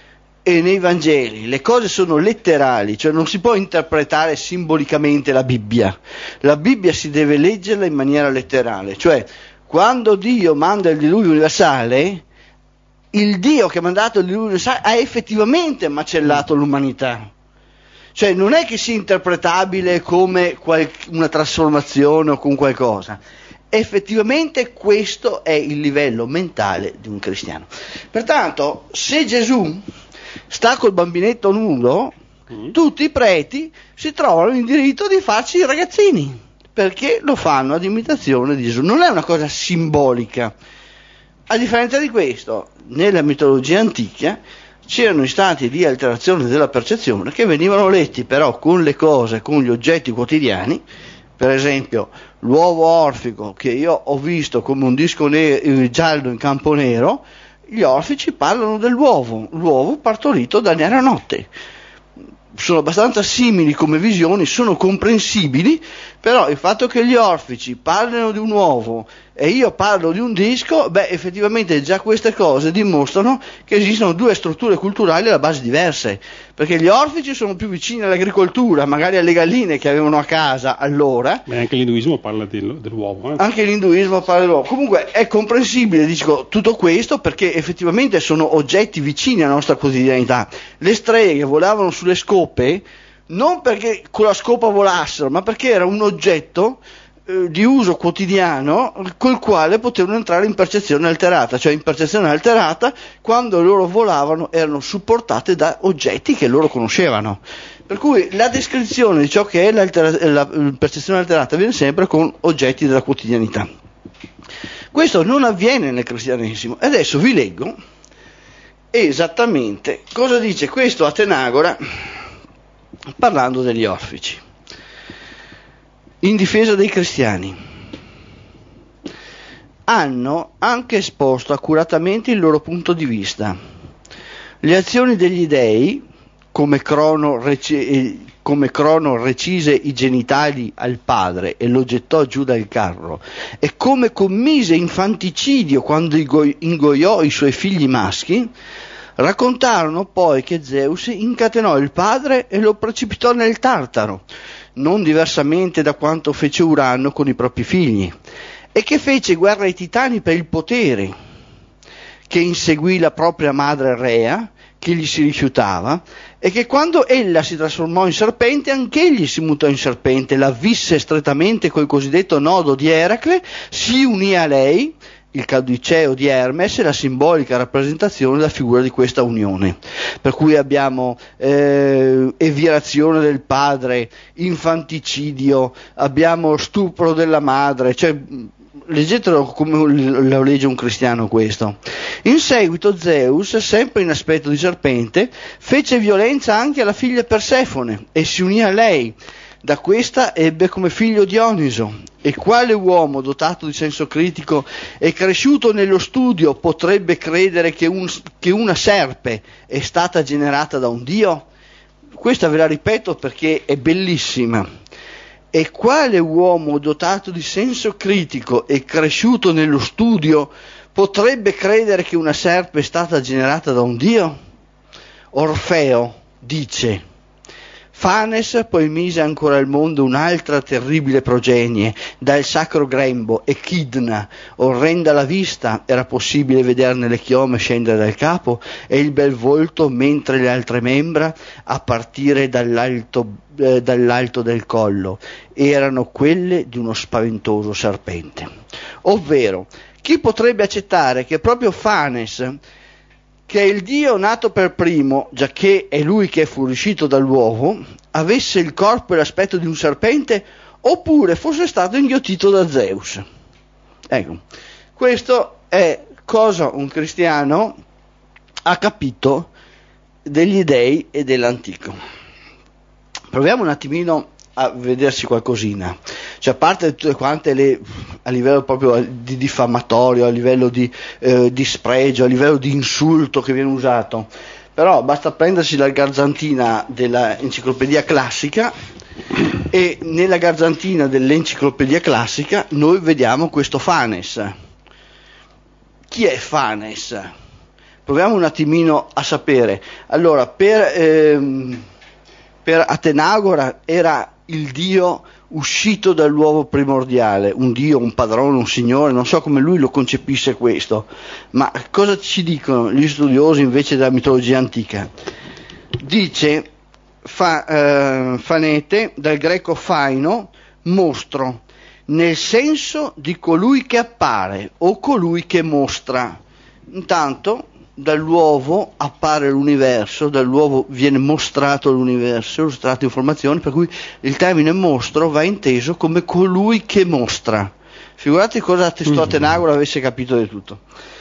e nei Vangeli le cose sono letterali, cioè non si può interpretare simbolicamente la Bibbia. La Bibbia si deve leggerla in maniera letterale, cioè quando Dio manda il diluvio universale, il Dio che ha mandato il diluvio universale ha effettivamente macellato l'umanità. Cioè non è che sia interpretabile come qual- una trasformazione o con qualcosa. Effettivamente questo è il livello mentale di un cristiano. Pertanto, se Gesù sta col bambinetto nudo, mm. tutti i preti si trovano in diritto di farci i ragazzini, perché lo fanno ad imitazione di Gesù. Non è una cosa simbolica. A differenza di questo, nella mitologia antica c'erano istati di alterazione della percezione che venivano letti però con le cose, con gli oggetti quotidiani. Per esempio l'uovo orfico che io ho visto come un disco ne- giallo in campo nero, gli orfici parlano dell'uovo, l'uovo partorito da nera notte. Sono abbastanza simili come visioni, sono comprensibili, però il fatto che gli orfici parlino di un uovo e io parlo di un disco, beh, effettivamente già queste cose dimostrano che esistono due strutture culturali alla base diverse, perché gli orfici sono più vicini all'agricoltura, magari alle galline che avevano a casa allora. Beh, anche l'induismo parla del, dell'uovo. Eh? Anche l'induismo parla dell'uovo. Comunque è comprensibile, dico, tutto questo perché effettivamente sono oggetti vicini alla nostra quotidianità. Le streghe volavano sulle scope non perché con la scopa volassero, ma perché era un oggetto eh, di uso quotidiano col quale potevano entrare in percezione alterata, cioè in percezione alterata quando loro volavano erano supportate da oggetti che loro conoscevano. Per cui la descrizione di ciò che è la percezione alterata viene sempre con oggetti della quotidianità. Questo non avviene nel cristianesimo. E adesso vi leggo esattamente cosa dice questo Atenagora parlando degli orfici in difesa dei cristiani. Hanno anche esposto accuratamente il loro punto di vista. Le azioni degli dei, come Crono, rec- come Crono recise i genitali al padre e lo gettò giù dal carro, e come commise infanticidio quando ingoiò i suoi figli maschi, raccontarono poi che Zeus incatenò il padre e lo precipitò nel Tartaro, non diversamente da quanto fece Urano con i propri figli, e che fece guerra ai titani per il potere, che inseguì la propria madre Rea, che gli si rifiutava, e che quando ella si trasformò in serpente anch'egli si mutò in serpente, la visse strettamente col cosiddetto nodo di Eracle, si unì a lei, il caudiceo di Hermes, è la simbolica rappresentazione della figura di questa unione. Per cui abbiamo eh, evirazione del padre, infanticidio, abbiamo stupro della madre, cioè leggetelo come lo legge un cristiano questo. In seguito Zeus, sempre in aspetto di serpente, fece violenza anche alla figlia Persefone e si unì a lei. Da questa ebbe come figlio Dioniso. E quale uomo dotato di senso critico e cresciuto nello studio potrebbe credere che, un, che una serpe è stata generata da un dio? Questa ve la ripeto perché è bellissima. E quale uomo dotato di senso critico e cresciuto nello studio potrebbe credere che una serpe è stata generata da un dio? Orfeo dice: Fanes poi mise ancora al mondo un'altra terribile progenie, dal sacro grembo, Echidna, orrenda la vista, era possibile vederne le chiome scendere dal capo e il bel volto, mentre le altre membra, a partire dall'alto, eh, dall'alto del collo, erano quelle di uno spaventoso serpente. Ovvero, chi potrebbe accettare che proprio Fanes, che è il dio nato per primo, giacché è lui che è fuoriuscito dall'uovo, avesse il corpo e l'aspetto di un serpente, oppure fosse stato inghiottito da Zeus? Ecco, questo è cosa un cristiano ha capito degli dei e dell'antico. Proviamo un attimino a vedersi qualcosina, cioè a parte tutte quante le a livello proprio di diffamatorio, a livello di, eh, di spregio, a livello di insulto che viene usato, però basta prendersi la garzantina dell'enciclopedia classica e nella garzantina dell'enciclopedia classica noi vediamo questo Fanes. Chi è Fanes? proviamo un attimino a sapere. Allora, per, ehm, per Atenagora era il dio uscito dall'uovo primordiale, un dio, un padrone, un signore, non so come lui lo concepisse questo, ma cosa ci dicono gli studiosi invece della mitologia antica? Dice fa, eh, Fanete, dal greco faino, mostro, nel senso di colui che appare o colui che mostra. Intanto dall'uovo appare l'universo, dall'uovo viene mostrato l'universo, illustrate informazioni, per cui il termine mostro va inteso come colui che mostra. Figurate cosa attestò Atenagora avesse capito di tutto.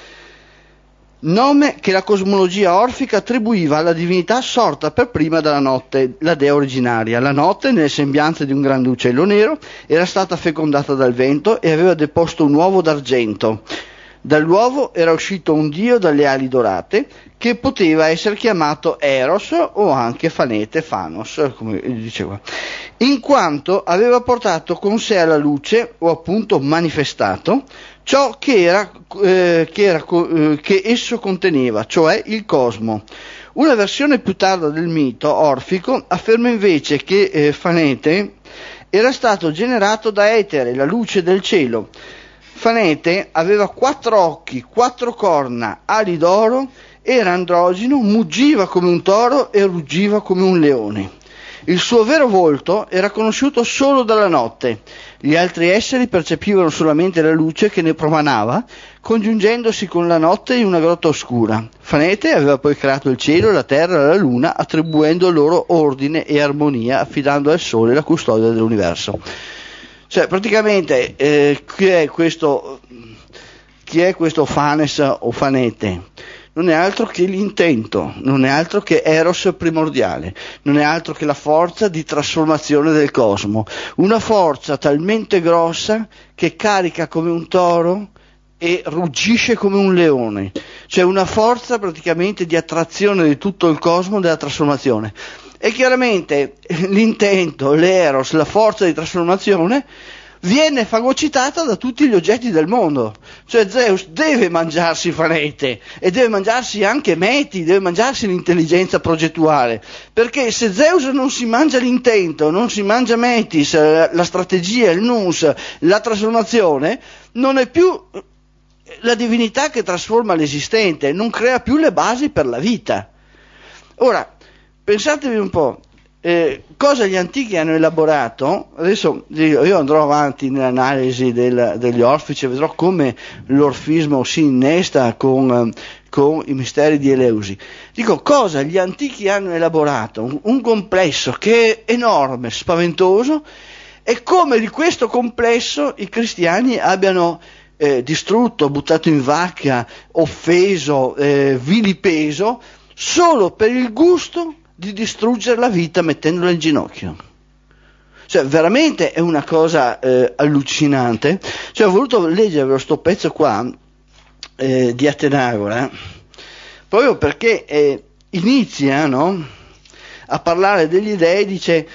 Nome che la cosmologia orfica attribuiva alla divinità sorta per prima dalla notte, la dea originaria. La notte, nelle sembianze di un grande uccello nero, era stata fecondata dal vento e aveva deposto un uovo d'argento. Dall'uovo era uscito un dio dalle ali dorate che poteva essere chiamato Eros o anche Fanete, Fanos, come diceva, in quanto aveva portato con sé alla luce, o appunto manifestato, ciò che, era, eh, che, era, eh, che esso conteneva, cioè il cosmo. Una versione più tarda del mito orfico afferma invece che eh, Fanete era stato generato da Etere, la luce del cielo. Fanete aveva quattro occhi, quattro corna, ali d'oro, era androgino, muggiva come un toro e ruggiva come un leone. Il suo vero volto era conosciuto solo dalla notte. Gli altri esseri percepivano solamente la luce che ne promanava, congiungendosi con la notte in una grotta oscura. Fanete aveva poi creato il cielo, la terra e la luna, attribuendo loro ordine e armonia, affidando al sole la custodia dell'universo. Cioè, praticamente, eh, chi è questo, chi è questo Fanes o Fanete? Non è altro che l'intento, non è altro che Eros primordiale, non è altro che la forza di trasformazione del cosmo, una forza talmente grossa che carica come un toro e ruggisce come un leone, cioè una forza praticamente di attrazione di tutto il cosmo, della trasformazione. E chiaramente l'intento, l'eros, la forza di trasformazione viene fagocitata da tutti gli oggetti del mondo. Cioè Zeus deve mangiarsi Fanete e deve mangiarsi anche Meti, deve mangiarsi l'intelligenza progettuale, perché se Zeus non si mangia l'intento, non si mangia Metis, la strategia, il nous, la trasformazione, non è più la divinità che trasforma l'esistente, non crea più le basi per la vita. Ora, pensatevi un po', eh, cosa gli antichi hanno elaborato. Adesso io andrò avanti nell'analisi del, degli orfici e vedrò come l'orfismo si innesta con, con i misteri di Eleusi. Dico, cosa gli antichi hanno elaborato? Un, un complesso che è enorme, spaventoso, e come di questo complesso i cristiani abbiano eh, distrutto, buttato in vacca, offeso, eh, vilipeso, solo per il gusto di distruggere la vita mettendola in ginocchio. Cioè veramente è una cosa eh, allucinante. Cioè ho voluto leggere questo pezzo qua eh, di Atenagora proprio perché eh, inizia, no, a parlare degli dei. Dice: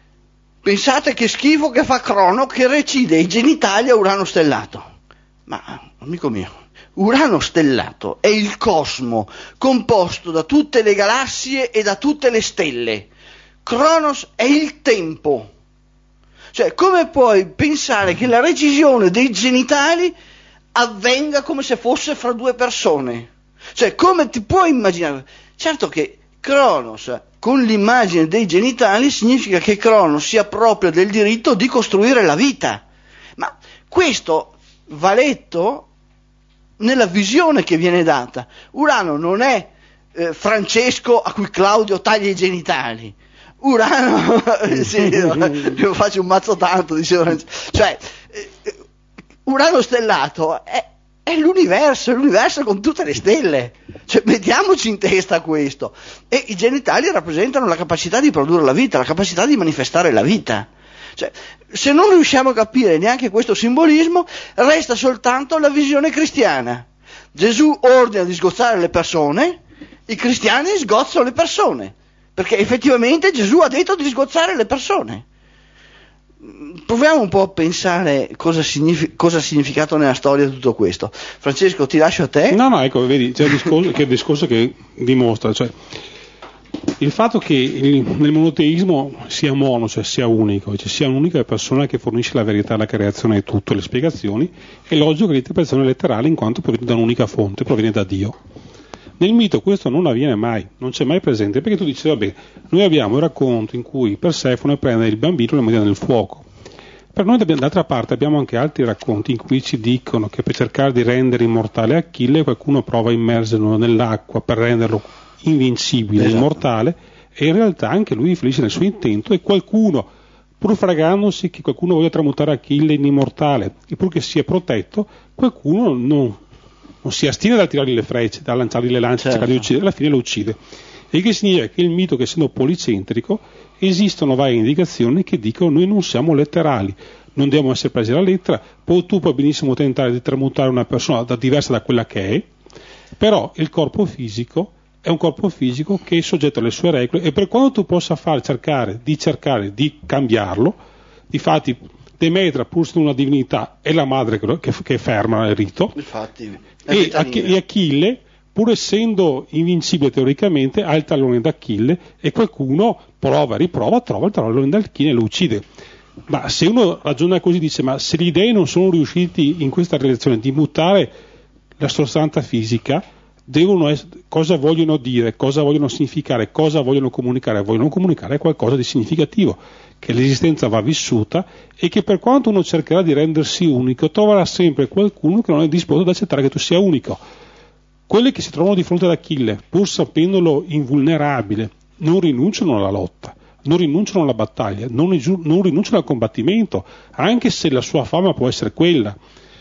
pensate che schifo che fa Crono che recide i genitali a Urano stellato. Ma amico mio, Urano stellato è il cosmo composto da tutte le galassie e da tutte le stelle. Cronos è il tempo. Cioè, come puoi pensare che la recisione dei genitali avvenga come se fosse fra due persone? Cioè, come ti puoi immaginare? Certo che Cronos con l'immagine dei genitali significa che Cronos si appropria del diritto di costruire la vita. Ma questo va letto nella visione che viene data. Urano non è eh, Francesco a cui Claudio taglia i genitali. Urano, sì, io faccio un mazzo tanto, diceva, cioè eh, Urano stellato è, è l'universo, è l'universo con tutte le stelle. Cioè, mettiamoci in testa questo. E i genitali rappresentano la capacità di produrre la vita, la capacità di manifestare la vita. Cioè, se non riusciamo a capire neanche questo simbolismo, resta soltanto la visione cristiana. Gesù ordina di sgozzare le persone, i cristiani sgozzano le persone, perché effettivamente Gesù ha detto di sgozzare le persone. proviamo un po' a pensare cosa, signifi- cosa ha significato nella storia tutto questo. Francesco, ti lascio a te. No, no, ecco, vedi, c'è il discorso, che è il discorso che dimostra, cioè il fatto che il, nel monoteismo sia mono, cioè sia unico, cioè sia un'unica persona che fornisce la verità, la creazione e tutto, le spiegazioni, è logico che l'interpretazione letterale, in quanto proviene da un'unica fonte, proviene da Dio. Nel mito questo non avviene mai, non c'è mai presente, perché tu dici, vabbè, noi abbiamo il racconto in cui Persefone prende il bambino e lo mette nel fuoco. Per noi, d'altra parte, abbiamo anche altri racconti in cui ci dicono che per cercare di rendere immortale Achille qualcuno prova a immergerlo nell'acqua per renderlo invincibile, esatto, immortale, e in realtà anche lui felice nel suo intento, e qualcuno, pur fragandosi che qualcuno voglia tramutare Achille in immortale e pur che sia protetto, qualcuno non non si astiene dal tirargli le frecce, dal lanciargli le lance, certo, cercare di uccidere, alla fine lo uccide. E che significa che il mito, che essendo policentrico, esistono varie indicazioni che dicono noi non siamo letterali, non dobbiamo essere presi alla lettera, poi tu puoi benissimo tentare di tramutare una persona da, diversa da quella che è, però il corpo fisico è un corpo fisico che è soggetto alle sue regole, e per quanto tu possa fare cercare di cercare di cambiarlo, difatti Demetra, pur essendo una divinità, è la madre che, che, che ferma il rito. Infatti, e, Ach- e Achille, pur essendo invincibile teoricamente, ha il tallone d'Achille, e qualcuno prova e riprova, trova il tallone d'Achille e lo uccide. Ma se uno ragiona così, dice, ma se gli dei non sono riusciti in questa relazione di mutare la sostanza fisica, devono essere, cosa vogliono dire, cosa vogliono significare, cosa vogliono comunicare? Vogliono comunicare qualcosa di significativo, che l'esistenza va vissuta, e che per quanto uno cercherà di rendersi unico, troverà sempre qualcuno che non è disposto ad accettare che tu sia unico. Quelli che si trovano di fronte ad Achille, pur sapendolo invulnerabile, non rinunciano alla lotta, non rinunciano alla battaglia, non, non rinunciano al combattimento, anche se la sua fama può essere quella.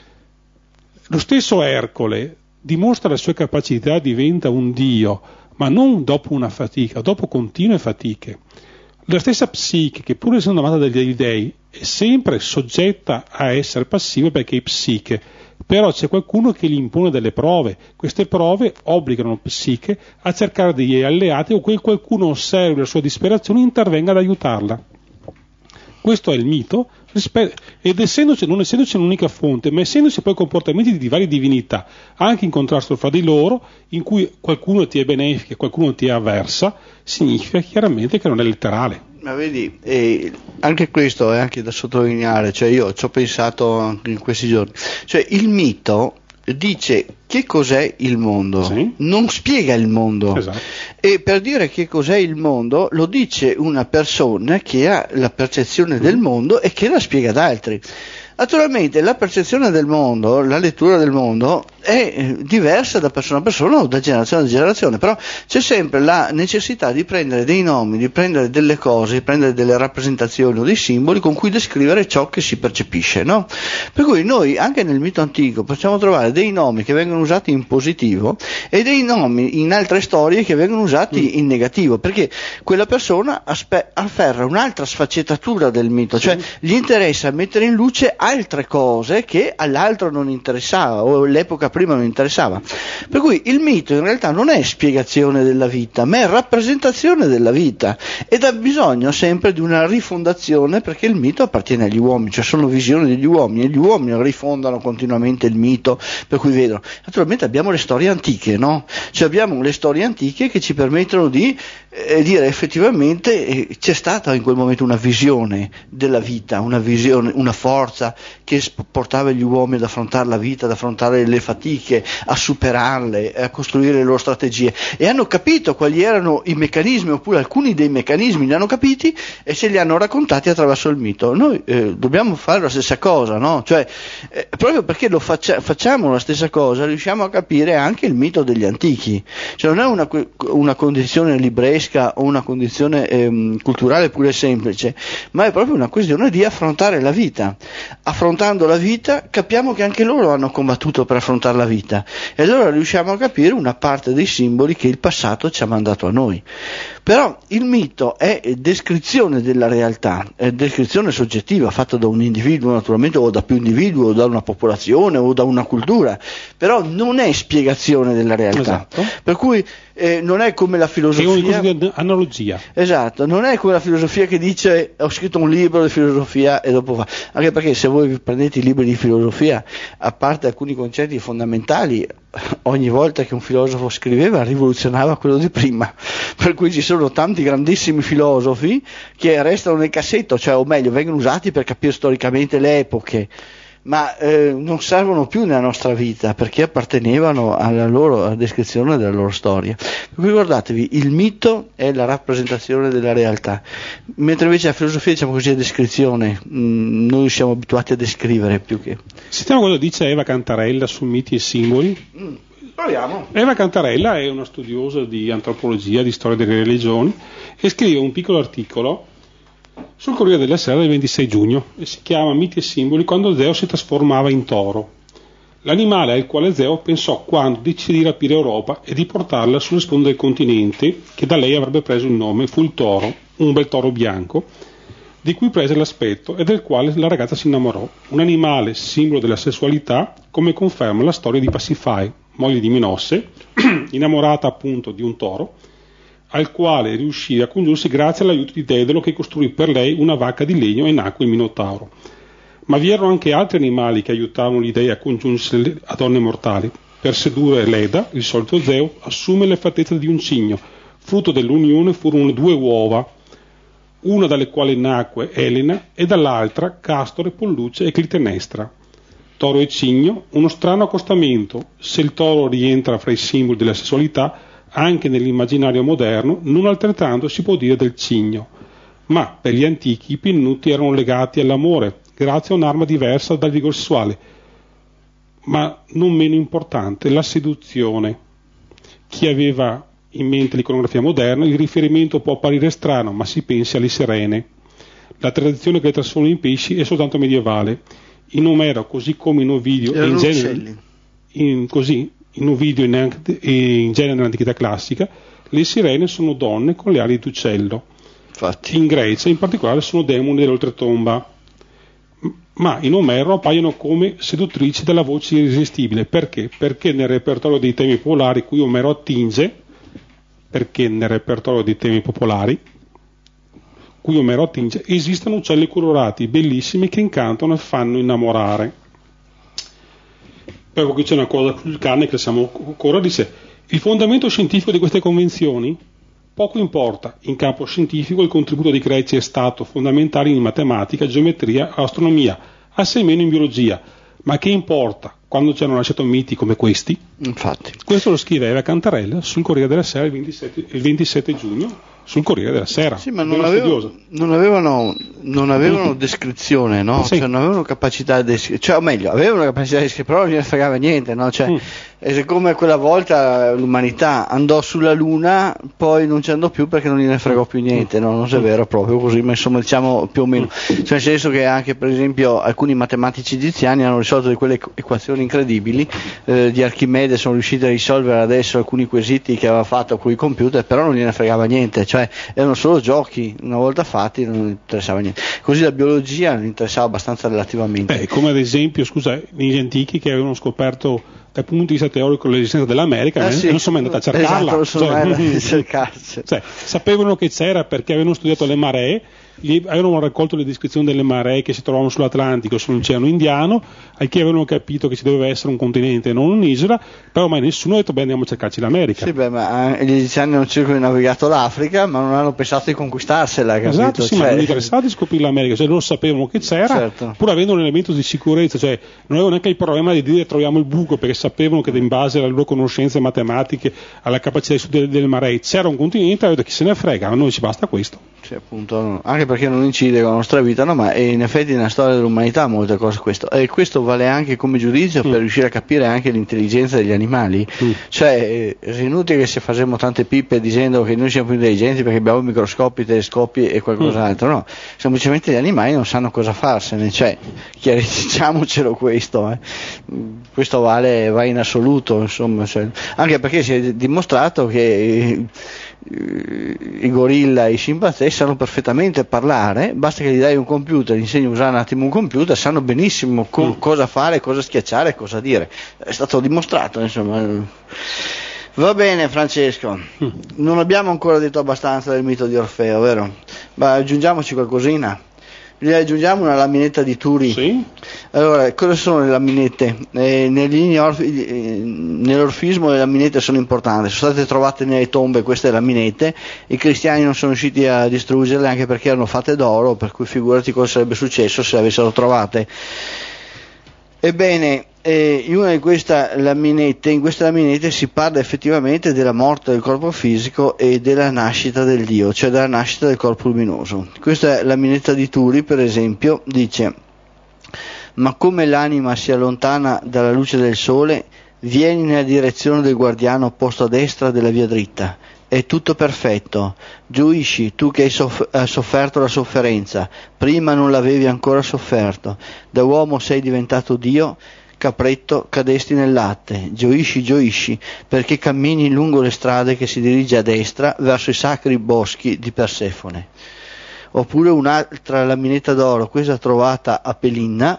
Lo stesso Ercole dimostra le sue capacità, diventa un dio, ma non dopo una fatica, dopo continue fatiche. La stessa Psiche, che pur essendo amata dagli dei, è sempre soggetta a essere passiva perché è Psiche, però c'è qualcuno che gli impone delle prove. Queste prove obbligano Psiche a cercare degli alleati, o quel qualcuno osservi la sua disperazione e intervenga ad aiutarla. Questo è il mito, ed essendoci, non essendoci un'unica fonte, ma essendoci poi comportamenti di varie divinità, anche in contrasto fra di loro, in cui qualcuno ti è benefica e qualcuno ti è avversa, significa chiaramente che non è letterale. Ma vedi, eh, anche questo è anche da sottolineare, cioè io ci ho pensato anche in questi giorni, cioè il mito dice che cos'è il mondo, sì, non spiega il mondo, esatto, e per dire che cos'è il mondo lo dice una persona che ha la percezione del mondo e che la spiega ad altri. Naturalmente la percezione del mondo, la lettura del mondo è diversa da persona a persona o da generazione a generazione, però c'è sempre la necessità di prendere dei nomi, di prendere delle cose, di prendere delle rappresentazioni o dei simboli con cui descrivere ciò che si percepisce, no? Per cui noi anche nel mito antico possiamo trovare dei nomi che vengono usati in positivo e dei nomi in altre storie che vengono usati in negativo, perché quella persona aspe- afferra un'altra sfaccettatura del mito, cioè gli interessa mettere in luce altre cose che all'altro non interessava o l'epoca prima non interessava. Per cui il mito in realtà non è spiegazione della vita, ma è rappresentazione della vita, ed ha bisogno sempre di una rifondazione, perché il mito appartiene agli uomini, cioè sono visioni degli uomini, e gli uomini rifondano continuamente il mito, per cui vedono. Naturalmente abbiamo le storie antiche, no? Cioè abbiamo le storie antiche che ci permettono di eh, dire effettivamente eh, c'è stata in quel momento una visione della vita, una visione, una forza che portava gli uomini ad affrontare la vita, ad affrontare le fatiche, a superarle, a costruire le loro strategie, e hanno capito quali erano i meccanismi, oppure alcuni dei meccanismi li hanno capiti e se li hanno raccontati attraverso il mito. Noi eh, dobbiamo fare la stessa cosa, no? Cioè, eh, proprio perché lo faccia, facciamo la stessa cosa, riusciamo a capire anche il mito degli antichi. Cioè non è una, una condizione libresca o una condizione ehm, culturale pure semplice, ma è proprio una questione di affrontare la vita. Affrontando la vita capiamo che anche loro hanno combattuto per affrontare la vita, e allora riusciamo a capire una parte dei simboli che il passato ci ha mandato a noi. Però il mito è descrizione della realtà, è descrizione soggettiva fatta da un individuo naturalmente, o da più individui, o da una popolazione, o da una cultura, però non è spiegazione della realtà. Esatto. Per cui eh, non è come la filosofia. È una analogia. Esatto, non è come la filosofia che dice ho scritto un libro di filosofia e dopo fa. Anche perché se voi prendete i libri di filosofia, a parte alcuni concetti fondamentali, ogni volta che un filosofo scriveva rivoluzionava quello di prima, per cui ci sono tanti grandissimi filosofi che restano nel cassetto, cioè o meglio vengono usati per capire storicamente le epoche, ma eh, non servono più nella nostra vita perché appartenevano alla loro alla descrizione della loro storia. Per cui ricordatevi, il mito è la rappresentazione della realtà, mentre invece la filosofia, diciamo così, è descrizione. Mm, noi siamo abituati a descrivere più che. Sentiamo cosa dice Eva Cantarella su miti e simboli. Mm, proviamo. Eva Cantarella è una studiosa di antropologia, di storia delle religioni, e scrive un piccolo articolo sul Corriere della Sera del ventisei giugno e si chiama Miti e simboli quando Zeo si trasformava in toro. L'animale al quale Zeo pensò quando decise di rapire Europa e di portarla sulle sponde del continente, che da lei avrebbe preso il nome, fu il toro, un bel toro bianco, di cui prese l'aspetto e del quale la ragazza si innamorò. Un animale simbolo della sessualità, come conferma la storia di Pasifae, moglie di Minosse, innamorata appunto di un toro, al quale riuscì a congiursi grazie all'aiuto di Dedalo, che costruì per lei una vacca di legno e nacque il Minotauro. Ma vi erano anche altri animali che aiutavano gli dei a congiungersi a donne mortali. Per sedurre Leda, il solito Zeo assume le fattezze di un cigno. Frutto dell'unione furono due uova, una dalle quali nacque Elena e dall'altra Castore, Polluce e Clitemnestra. Toro e cigno, uno strano accostamento. Se il toro rientra fra i simboli della sessualità, anche nell'immaginario moderno, non altrettanto si può dire del cigno. Ma per gli antichi i pinnuti erano legati all'amore, grazie a un'arma diversa dal vigore sessuale, ma non meno importante, la seduzione. Chi aveva in mente l'iconografia moderna, il riferimento può apparire strano, ma si pensi alle sirene. La tradizione che le trasforma in pesci è soltanto medievale. In Omero, così come in Ovidio, e in genere, in, così, in Ovidio in, in genere nell'antichità classica, le sirene sono donne con le ali d'uccello. Infatti. In Grecia in particolare sono demoni dell'oltretomba, ma in Omero appaiono come seduttrici dalla voce irresistibile. Perché? Perché nel repertorio dei temi popolari cui Omero attinge, perché nel repertorio dei temi popolari cui Omero attinge esistono uccelli colorati, bellissimi, che incantano e fanno innamorare. Poi qui c'è una cosa sul cane che siamo ancora, dice: il fondamento scientifico di queste convenzioni poco importa. In campo scientifico il contributo dei greci è stato fondamentale in matematica, geometria, astronomia, assai meno in biologia. Ma che importa quando ci hanno lasciato miti come questi? Infatti. Questo lo scrive Eva Cantarella sul Corriere della Sera il ventisette, il ventisette giugno, sul Corriere della Sera. Sì, ma non, avevo, non avevano, non avevano descrizione, no? Sì. Cioè non avevano capacità di descrizione, cioè o meglio, avevano capacità di descrizione, però non gliene fregava niente, no? Cioè, mm. è siccome quella volta l'umanità andò sulla Luna, poi non ci andò più perché non gliene fregò più niente, no? Non è vero proprio così, ma insomma diciamo più o meno. Cioè nel senso che anche per esempio alcuni matematici egiziani hanno risolto di quelle equazioni incredibili, eh, di Archimede sono riusciti a risolvere adesso alcuni quesiti che aveva fatto con i computer, però non gliene fregava niente, cioè erano solo giochi, una volta fatti non interessava niente. Così la biologia ne interessava abbastanza relativamente. Beh, come ad esempio, scusa, negli antichi che avevano scoperto dal punto di vista teorico l'esistenza dell'America, eh sì, non sono mai andati a cercarla. Esatto, non sono cioè, mai andati a cercarsi. Cioè, sapevano che c'era perché avevano studiato le maree, gli avevano raccolto le descrizioni delle maree che si trovavano sull'Atlantico e sull'Oceano Indiano, al che avevano capito che ci doveva essere un continente e non un'isola, però mai nessuno ha detto beh andiamo a cercarci l'America. Sì, beh, ma gli egiziani hanno circonnavigato l'Africa, ma non hanno pensato di conquistarsela, capito? Esatto, sì, cioè, ma non interessati di scoprire l'America, cioè loro sapevano che c'era, certo, pur avendo un elemento di sicurezza, cioè non avevano neanche il problema di dire troviamo il buco, perché sapevano che in base alle loro conoscenze matematiche, alla capacità di studio delle maree, c'era un continente, avevano detto chi se ne frega, a noi ci basta questo. Sì, appunto, anche perché non incide con la nostra vita, no, ma in effetti nella storia dell'umanità molte cose questo, e questo vale anche come giudizio mm. per riuscire a capire anche l'intelligenza degli animali, mm. cioè è inutile che se facciamo tante pippe dicendo che noi siamo più intelligenti perché abbiamo microscopi, telescopi e qualcos'altro, mm. no, semplicemente gli animali non sanno cosa farsene, cioè chiarisciamocelo questo, eh. questo vale, va in assoluto, insomma, cioè, anche perché si è dimostrato che i gorilla e i scimpanzé sanno perfettamente parlare, basta che gli dai un computer, gli insegni a usare un attimo un computer, sanno benissimo co- cosa fare, cosa schiacciare, cosa dire, è stato dimostrato, insomma. Va bene Francesco, mm. non abbiamo ancora detto abbastanza del mito di Orfeo, vero? Ma aggiungiamoci qualcosina. Gli aggiungiamo una laminetta di Turi. Sì. Allora, cosa sono le laminette? Eh, orfi, eh, nell'orfismo le laminette sono importanti, sono state trovate nelle tombe queste laminette, i cristiani non sono riusciti a distruggerle anche perché erano fatte d'oro, per cui figurati cosa sarebbe successo se le avessero trovate. Ebbene, eh, in una di queste laminette, in queste laminette si parla effettivamente della morte del corpo fisico e della nascita del Dio, cioè della nascita del corpo luminoso. Questa laminetta di Turi, per esempio, dice: ma come l'anima si allontana dalla luce del sole, vieni nella direzione del guardiano opposto a destra della via dritta. È tutto perfetto. Gioisci, tu che hai soff- sofferto la sofferenza, prima non l'avevi ancora sofferto. Da uomo sei diventato Dio, capretto, cadesti nel latte. Gioisci, gioisci, perché cammini lungo le strade che si dirige a destra verso i sacri boschi di Persefone. Oppure un'altra laminetta d'oro, questa trovata a Pelinna,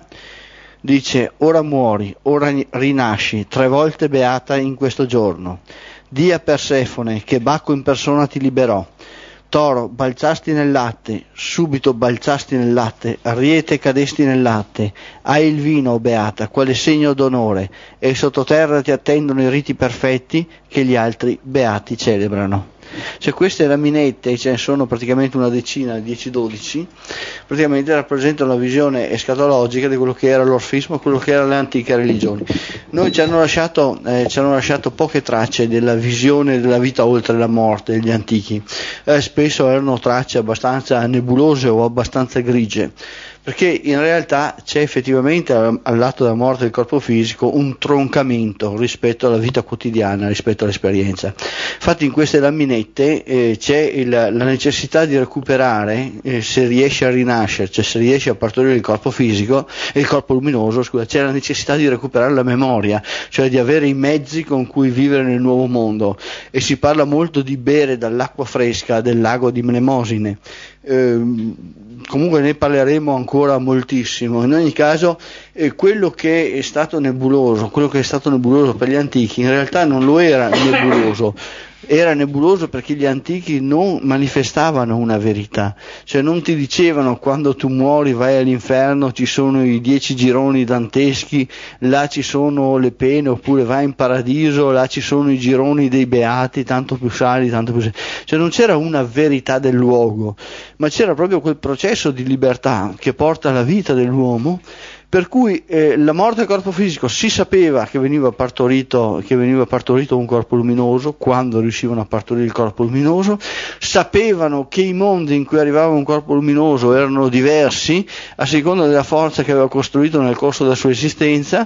dice: ora muori, ora rinasci, tre volte beata in questo giorno. Dì a Persefone che Bacco in persona ti liberò. Toro, balzasti nel latte, subito balzasti nel latte, Ariete cadesti nel latte, hai il vino, beata, quale segno d'onore, e sottoterra ti attendono i riti perfetti che gli altri beati celebrano. Cioè queste laminette, ce ne sono praticamente una decina, dieci dodici, praticamente rappresentano la visione escatologica di quello che era l'orfismo, quello che erano le antiche religioni. Noi ci hanno lasciato, eh, ci hanno lasciato poche tracce della visione della vita oltre la morte degli antichi, eh, spesso erano tracce abbastanza nebulose o abbastanza grigie, perché in realtà c'è effettivamente al lato della morte del corpo fisico un troncamento rispetto alla vita quotidiana, rispetto all'esperienza. Infatti in queste laminette eh, c'è il, la necessità di recuperare, eh, se riesce a rinascere, cioè se riesce a partorire il corpo fisico, il corpo luminoso, scusa, c'è la necessità di recuperare la memoria, cioè di avere i mezzi con cui vivere nel nuovo mondo, e si parla molto di bere dall'acqua fresca del lago di Mnemosine. Eh, comunque ne parleremo ancora moltissimo. In ogni caso eh, quello che è stato nebuloso quello che è stato nebuloso per gli antichi in realtà non lo era nebuloso, era nebuloso perché gli antichi non manifestavano una verità, cioè non ti dicevano: quando tu muori vai all'inferno, ci sono i dieci gironi danteschi, là ci sono le pene, oppure vai in paradiso, là ci sono i gironi dei beati, tanto più sali, tanto più... Cioè non c'era una verità del luogo, ma c'era proprio quel processo di libertà che porta alla vita dell'uomo, per cui eh, la morte del corpo fisico si sapeva che veniva partorito, che veniva partorito un corpo luminoso, quando riuscivano a partorire il corpo luminoso, sapevano che i mondi in cui arrivava un corpo luminoso erano diversi a seconda della forza che aveva costruito nel corso della sua esistenza,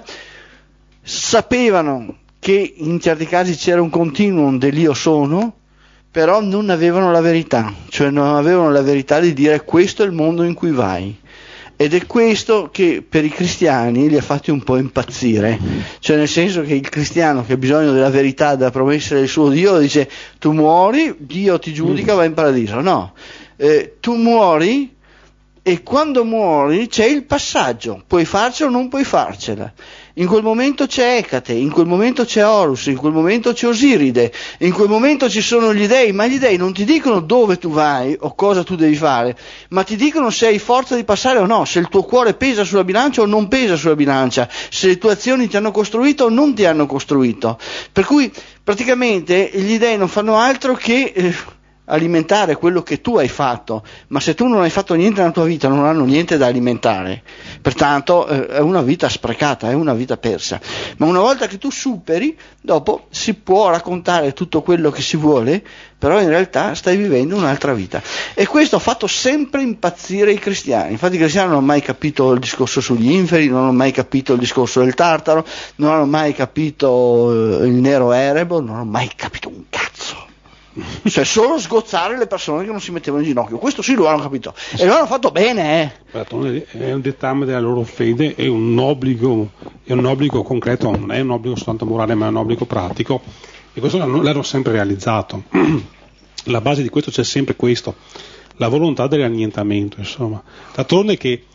sapevano che in certi casi c'era un continuum dell'io sono, però non avevano la verità, cioè non avevano la verità di dire: questo è il mondo in cui vai. Ed è questo che per i cristiani li ha fatti un po' impazzire, cioè nel senso che il cristiano che ha bisogno della verità, della promessa del suo Dio, dice: tu muori, Dio ti giudica, vai in paradiso. No, eh, tu muori e quando muori c'è il passaggio, puoi farcela o non puoi farcela. In quel momento c'è Ecate, in quel momento c'è Horus, in quel momento c'è Osiride, in quel momento ci sono gli dei, ma gli dei non ti dicono dove tu vai o cosa tu devi fare, ma ti dicono se hai forza di passare o no, se il tuo cuore pesa sulla bilancia o non pesa sulla bilancia, se le tue azioni ti hanno costruito o non ti hanno costruito. Per cui praticamente gli dei non fanno altro che... Eh, alimentare quello che tu hai fatto, ma se tu non hai fatto niente nella tua vita non hanno niente da alimentare, pertanto eh, è una vita sprecata, è una vita persa. Ma una volta che tu superi, dopo si può raccontare tutto quello che si vuole, però in realtà stai vivendo un'altra vita, e questo ha fatto sempre impazzire i cristiani. Infatti i cristiani non hanno mai capito il discorso sugli inferi, non hanno mai capito il discorso del Tartaro, non hanno mai capito eh, il nero Erebo, non hanno mai capito un cazzo. Cioè solo sgozzare le persone che non si mettevano in ginocchio, questo sì lo hanno capito e lo hanno fatto bene, eh. È un dettame della loro fede, è un obbligo, è un obbligo concreto, non è un obbligo soltanto morale ma è un obbligo pratico, e questo l'hanno sempre realizzato. La base di questo c'è sempre questo, la volontà dell'annientamento, insomma. D'altronde che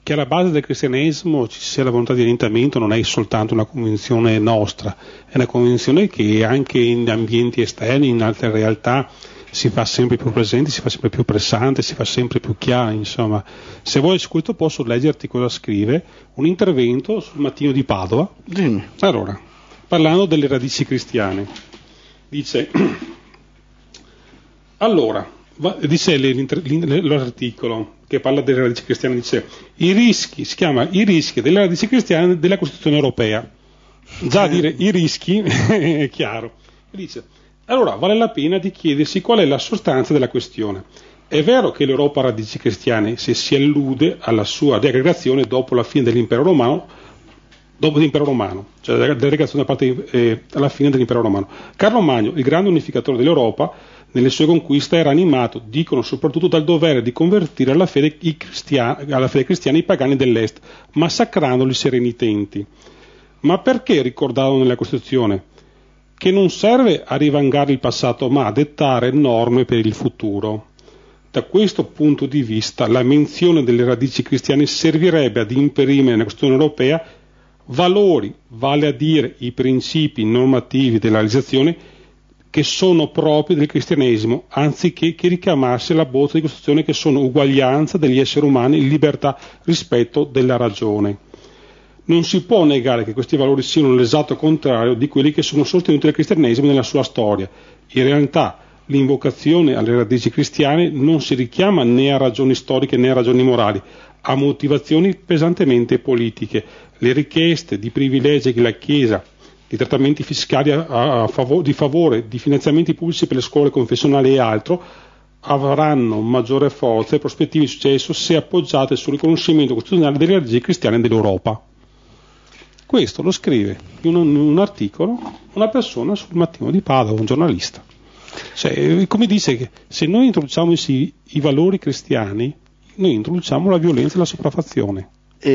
che alla base del cristianesimo ci sia la volontà di orientamento non è soltanto una convinzione nostra, è una convinzione che anche in ambienti esterni, in altre realtà, si fa sempre più presente, si fa sempre più pressante, si fa sempre più chiara, insomma. Se vuoi su questo posso leggerti cosa scrive, un intervento sul Mattino di Padova. Dimmi. Allora, parlando delle radici cristiane, dice, allora, dice l'articolo che parla delle radici cristiane, dice, i rischi, si chiama i rischi delle radici cristiane della Costituzione europea. Già a dire i rischi è chiaro. Dice, allora vale la pena di chiedersi qual è la sostanza della questione. È vero che l'Europa ha radici cristiane se si allude alla sua deaggregazione dopo la fine dell'impero romano, dopo l'impero romano, cioè la deaggregazione da parte eh, alla fine dell'impero romano. Carlo Magno, il grande unificatore dell'Europa, nelle sue conquiste era animato, dicono, soprattutto dal dovere di convertire alla fede, i cristiani, alla fede cristiana i pagani dell'est, massacrandoli i serenitenti. Ma perché ricordarlo nella Costituzione? Che non serve a rivangare il passato, ma a dettare norme per il futuro. Da questo punto di vista, la menzione delle radici cristiane servirebbe ad imprimere nella Costituzione europea valori, vale a dire i principi normativi della realizzazione che sono propri del cristianesimo, anziché che richiamarsi alla bozza di Costituzione che sono uguaglianza degli esseri umani, libertà, rispetto della ragione. Non si può negare che questi valori siano l'esatto contrario di quelli che sono sostenuti dal cristianesimo nella sua storia. In realtà l'invocazione alle radici cristiane non si richiama né a ragioni storiche né a ragioni morali, a motivazioni pesantemente politiche. Le richieste di privilegi che la Chiesa, di trattamenti fiscali a, a favore, di favore, di finanziamenti pubblici per le scuole confessionali e altro, avranno maggiore forza e prospettive di successo se appoggiate sul riconoscimento costituzionale delle radici cristiane dell'Europa. Questo lo scrive in un, in un articolo una persona sul Mattino di Padova, un giornalista. Cioè, come dice che se noi introduciamo i, i valori cristiani, noi introduciamo la violenza e la sopraffazione.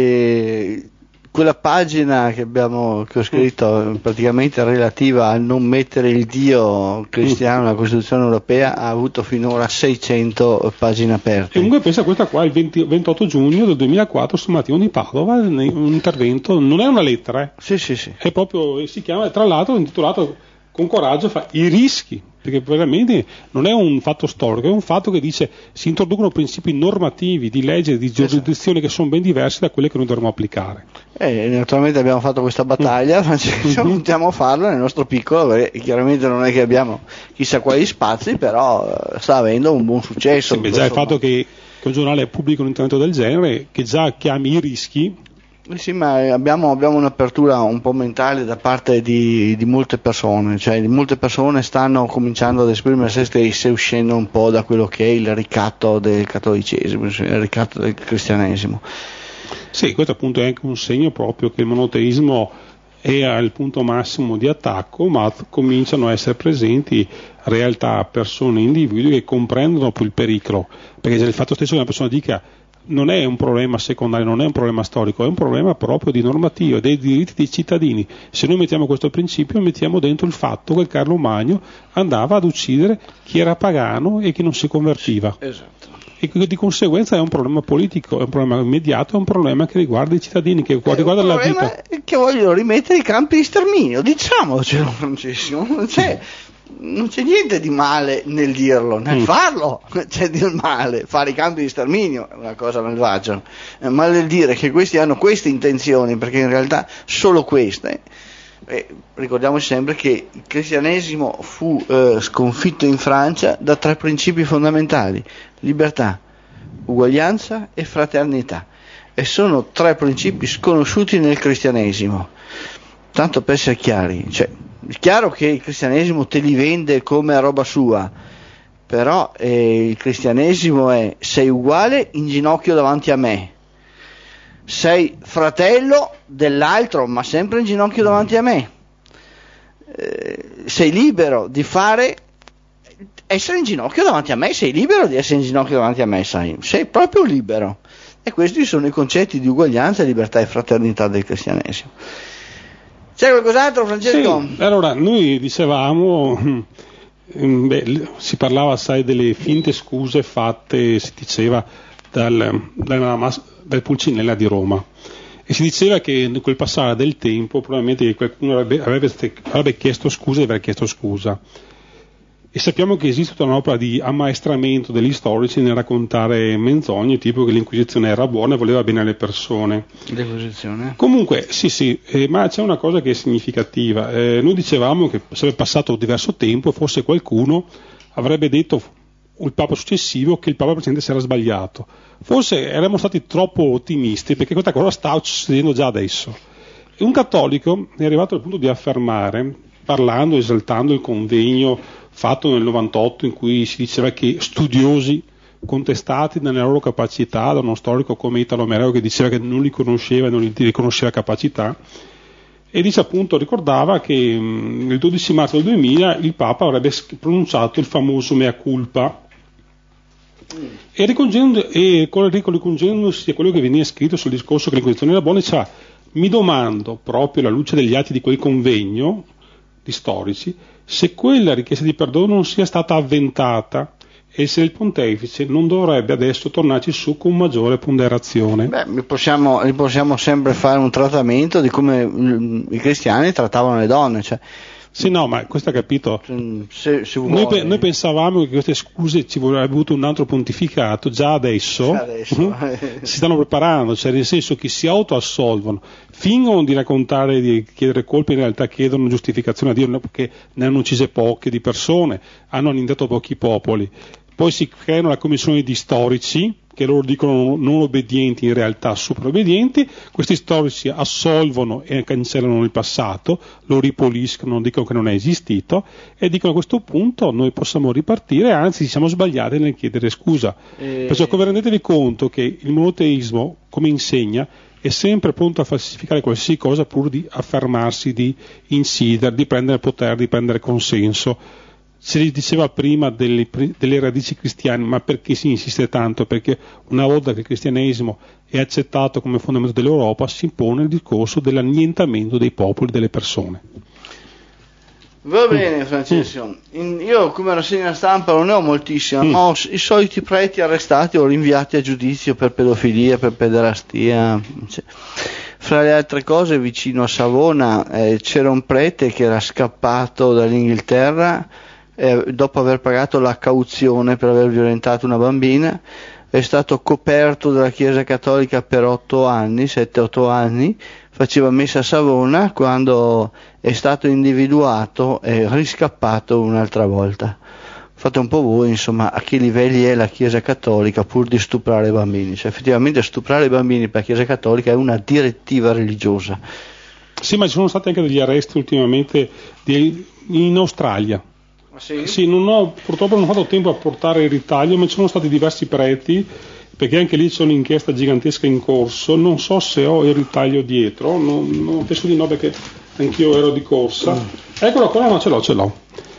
E quella pagina che abbiamo che ho scritto mm. praticamente relativa a non mettere il Dio cristiano nella mm. Costituzione europea ha avuto finora seicento pagine aperte. E comunque pensa, questa qua il venti, ventotto giugno del duemilaquattro sul Mattino di Padova, un intervento, non è una lettera, eh. Sì, sì, sì. È proprio, si chiama, tra l'altro intitolato con coraggio, fa i rischi, perché veramente non è un fatto storico, è un fatto che dice si introducono principi normativi di legge, di giurisdizione esatto. che sono ben diversi da quelle che noi dovremmo applicare. Eh, naturalmente abbiamo fatto questa battaglia, Francesco, mm-hmm. continuiamo a farlo nel nostro piccolo, perché chiaramente non è che abbiamo chissà quali spazi, però sta avendo un buon successo. Sì, beh, già il fatto che, che un giornale pubblica un intervento del genere, che già chiami i rischi. Sì, ma abbiamo, abbiamo un'apertura un po' mentale da parte di, di molte persone, cioè di molte persone stanno cominciando ad esprimere se stesse uscendo un po' da quello che è il ricatto del cattolicesimo, il ricatto del cristianesimo. Sì, questo appunto è anche un segno proprio che il monoteismo è al punto massimo di attacco, ma cominciano a essere presenti realtà, persone, individui che comprendono più il pericolo, perché il fatto stesso che una persona dica non è un problema secondario, non è un problema storico, è un problema proprio di normativa, dei diritti dei cittadini. Se noi mettiamo questo principio, mettiamo dentro il fatto che Carlo Magno andava ad uccidere chi era pagano e chi non si convertiva. Esatto. E di conseguenza è un problema politico, è un problema immediato, è un problema che riguarda i cittadini, che è riguarda la vita. Che vogliono rimettere i campi di sterminio, diciamocelo, Francesco, non c'è, non c'è niente di male nel dirlo, nel mm. farlo c'è del male, fare i campi di sterminio è una cosa malvagia, ma nel dire che questi hanno queste intenzioni, perché in realtà solo queste. Eh, ricordiamoci sempre che il cristianesimo fu eh, sconfitto in Francia da tre principi fondamentali: libertà, uguaglianza e fraternità, e sono tre principi sconosciuti nel cristianesimo. Tanto per essere chiari, cioè, è chiaro che il cristianesimo te li vende come roba sua, però eh, il cristianesimo è: sei uguale, in ginocchio davanti a me, sei fratello dell'altro ma sempre in ginocchio davanti a me, eh, sei libero di fare, essere in ginocchio davanti a me, sei libero di essere in ginocchio davanti a me, sai, sei proprio libero. E questi sono i concetti di uguaglianza, libertà e fraternità del cristianesimo. C'è qualcos'altro, Francesco? Sì, allora noi dicevamo, beh, si parlava assai delle finte scuse fatte, si diceva dal, dalla, del Pulcinella di Roma. E si diceva che col passare del tempo probabilmente qualcuno avrebbe, avrebbe, avrebbe chiesto scusa di aver chiesto scusa. E sappiamo che esiste tutta un'opera di ammaestramento degli storici nel raccontare menzogne, tipo che l'Inquisizione era buona e voleva bene alle persone. L'Inquisizione? Comunque, sì, sì, eh, ma c'è una cosa che è significativa. Eh, noi dicevamo che sarebbe passato diverso tempo e forse qualcuno avrebbe detto, il Papa successivo, che il Papa precedente si era sbagliato. Forse eravamo stati troppo ottimisti, perché questa cosa sta succedendo già adesso. E un cattolico è arrivato al punto di affermare, parlando, esaltando il convegno fatto nel novantotto, in cui si diceva che studiosi contestati nelle loro capacità da uno storico come Italo Mereo, che diceva che non li conosceva e non gli riconosceva capacità, e dice appunto, ricordava che mh, il dodici marzo del duemila il Papa avrebbe pronunciato il famoso mea culpa, e, e ricongiungendosi a quello che veniva scritto sul discorso che l'Inquisizione era buona, diceva: mi domando, proprio alla luce degli atti di quel convegno di storici, se quella richiesta di perdono non sia stata avventata e se il pontefice non dovrebbe adesso tornarci su con maggiore ponderazione. Beh, possiamo, possiamo sempre fare un trattamento di come i cristiani trattavano le donne, cioè. Sì, no, ma questo ha capito. Se, se noi, pe- noi pensavamo che queste scuse ci vorrebbe avuto un altro pontificato, già adesso, adesso. si stanno preparando, cioè nel senso che si autoassolvono, fingono di raccontare, di chiedere colpe, in realtà chiedono giustificazione a Dio perché ne hanno uccise poche di persone, hanno annientato pochi popoli. Poi si creano la commissione di storici, che loro dicono non obbedienti, in realtà super obbedienti. Questi storici assolvono e cancellano il passato, lo ripuliscono, dicono che non è esistito, e dicono a questo punto noi possiamo ripartire, anzi siamo sbagliati nel chiedere scusa. E... Perciò rendetevi conto che il monoteismo, come insegna, è sempre pronto a falsificare qualsiasi cosa pur di affermarsi, di incidere, di prendere potere, di prendere consenso. Si diceva prima delle, delle radici cristiane, ma perché si insiste tanto? Perché una volta che il cristianesimo è accettato come fondamento dell'Europa, si impone il discorso dell'annientamento dei popoli, delle persone. Va bene, Francesco, In, io come rassegna stampa non ne ho moltissima, mm. ma ho i soliti preti arrestati o rinviati a giudizio per pedofilia, per pederastia. Cioè, fra le altre cose, vicino a Savona eh, c'era un prete che era scappato dall'Inghilterra eh, dopo aver pagato la cauzione per aver violentato una bambina. È stato coperto dalla Chiesa Cattolica per otto anni, sette otto anni, faceva messa a Savona, quando è stato individuato è riscappato un'altra volta. Fate un po' voi, insomma, a che livelli è la Chiesa Cattolica pur di stuprare bambini. Cioè, effettivamente stuprare i bambini per la Chiesa Cattolica è una direttiva religiosa. Sì, ma ci sono stati anche degli arresti ultimamente di, in Australia. Sì? Sì, non ho, purtroppo non ho fatto tempo a portare il ritaglio, ma ci sono stati diversi preti, perché anche lì c'è un'inchiesta gigantesca in corso. Non so se ho il ritaglio dietro, non, non penso di no, perché anch'io ero di corsa. Mm. Eccolo qua, no, ce l'ho, ce l'ho.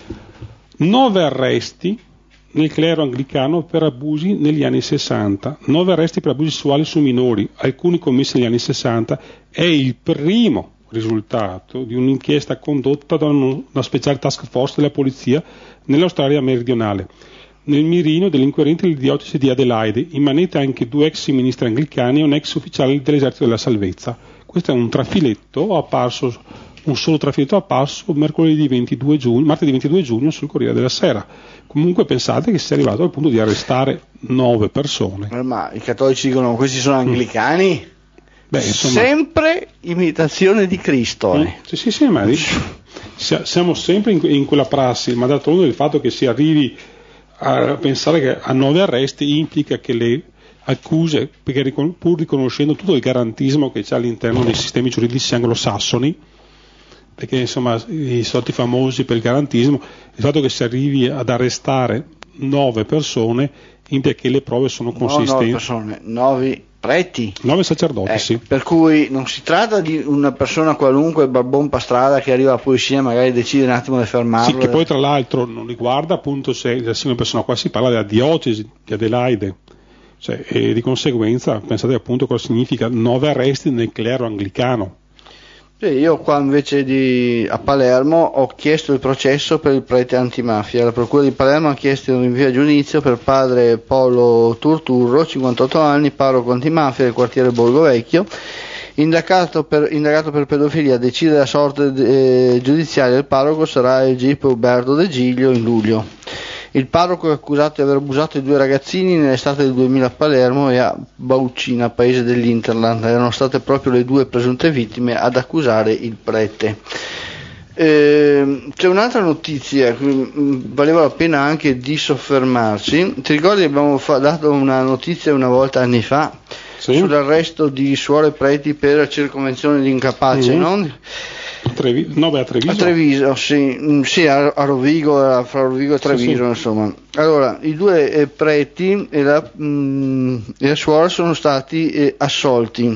Nove arresti nel clero anglicano per abusi negli anni sessanta, nove arresti per abusi sessuali su minori, alcuni commessi negli anni sessanta. È il primo risultato di un'inchiesta condotta da una speciale task force della polizia nell'Australia meridionale. Nel mirino degli inquirenti della diocesi di Adelaide, immanente anche due ex ministri anglicani e un ex ufficiale dell'esercito della salvezza. Questo è un trafiletto apparso, un solo trafiletto apparso mercoledì ventidue giugno, martedì ventidue giugno sul Corriere della Sera. Comunque pensate che si è arrivato al punto di arrestare nove persone. Ma i cattolici dicono questi sono anglicani? Mm. Beh, insomma, sempre imitazione di Cristo. Eh. Sì, sì, sì, ma siamo sempre in, in quella prassi, ma d'altronde il fatto che si arrivi a pensare che a nove arresti implica che le accuse, perché pur riconoscendo tutto il garantismo che c'è all'interno dei sistemi giuridici anglosassoni, perché insomma i soliti famosi per il garantismo, il fatto che si arrivi ad arrestare nove persone implica che le prove sono consistenti. No, nove persone, nove preti, nove sacerdoti, eh, sì. Per cui non si tratta di una persona qualunque, barbon per strada, che arriva alla polizia e magari decide un attimo di fermarlo. Sì, che poi tra l'altro non riguarda appunto se la singola persona, qua si parla della diocesi di Adelaide, cioè, e di conseguenza pensate appunto cosa significa nove arresti nel clero anglicano. Sì, io qua invece di a Palermo ho chiesto il processo per il prete antimafia. La procura di Palermo ha chiesto un rinvio a giudizio per padre Paolo Turturro, cinquantotto anni, parroco antimafia del quartiere Borgo Vecchio, indagato per, indagato per pedofilia. Decide la sorte eh, giudiziaria del parroco sarà il G I P Uberto De Giglio in luglio. Il parroco è accusato di aver abusato di due ragazzini nell'estate del duemila a Palermo e a Baucina, paese dell'Interland. Erano state proprio le due presunte vittime ad accusare il prete. Eh, c'è un'altra notizia, valeva la pena anche di soffermarci. Ti ricordi che abbiamo fa- dato una notizia una volta anni fa, sì, sull'arresto di suore e preti per circonvenzione di incapace, mm-hmm. no? Trevi- no, beh, a Treviso. A Treviso, sì, sì a, a Rovigo, a, fra Rovigo e Treviso, sì, sì. Insomma. Allora, i due eh, preti e la, mh, e la suora sono stati eh, assolti.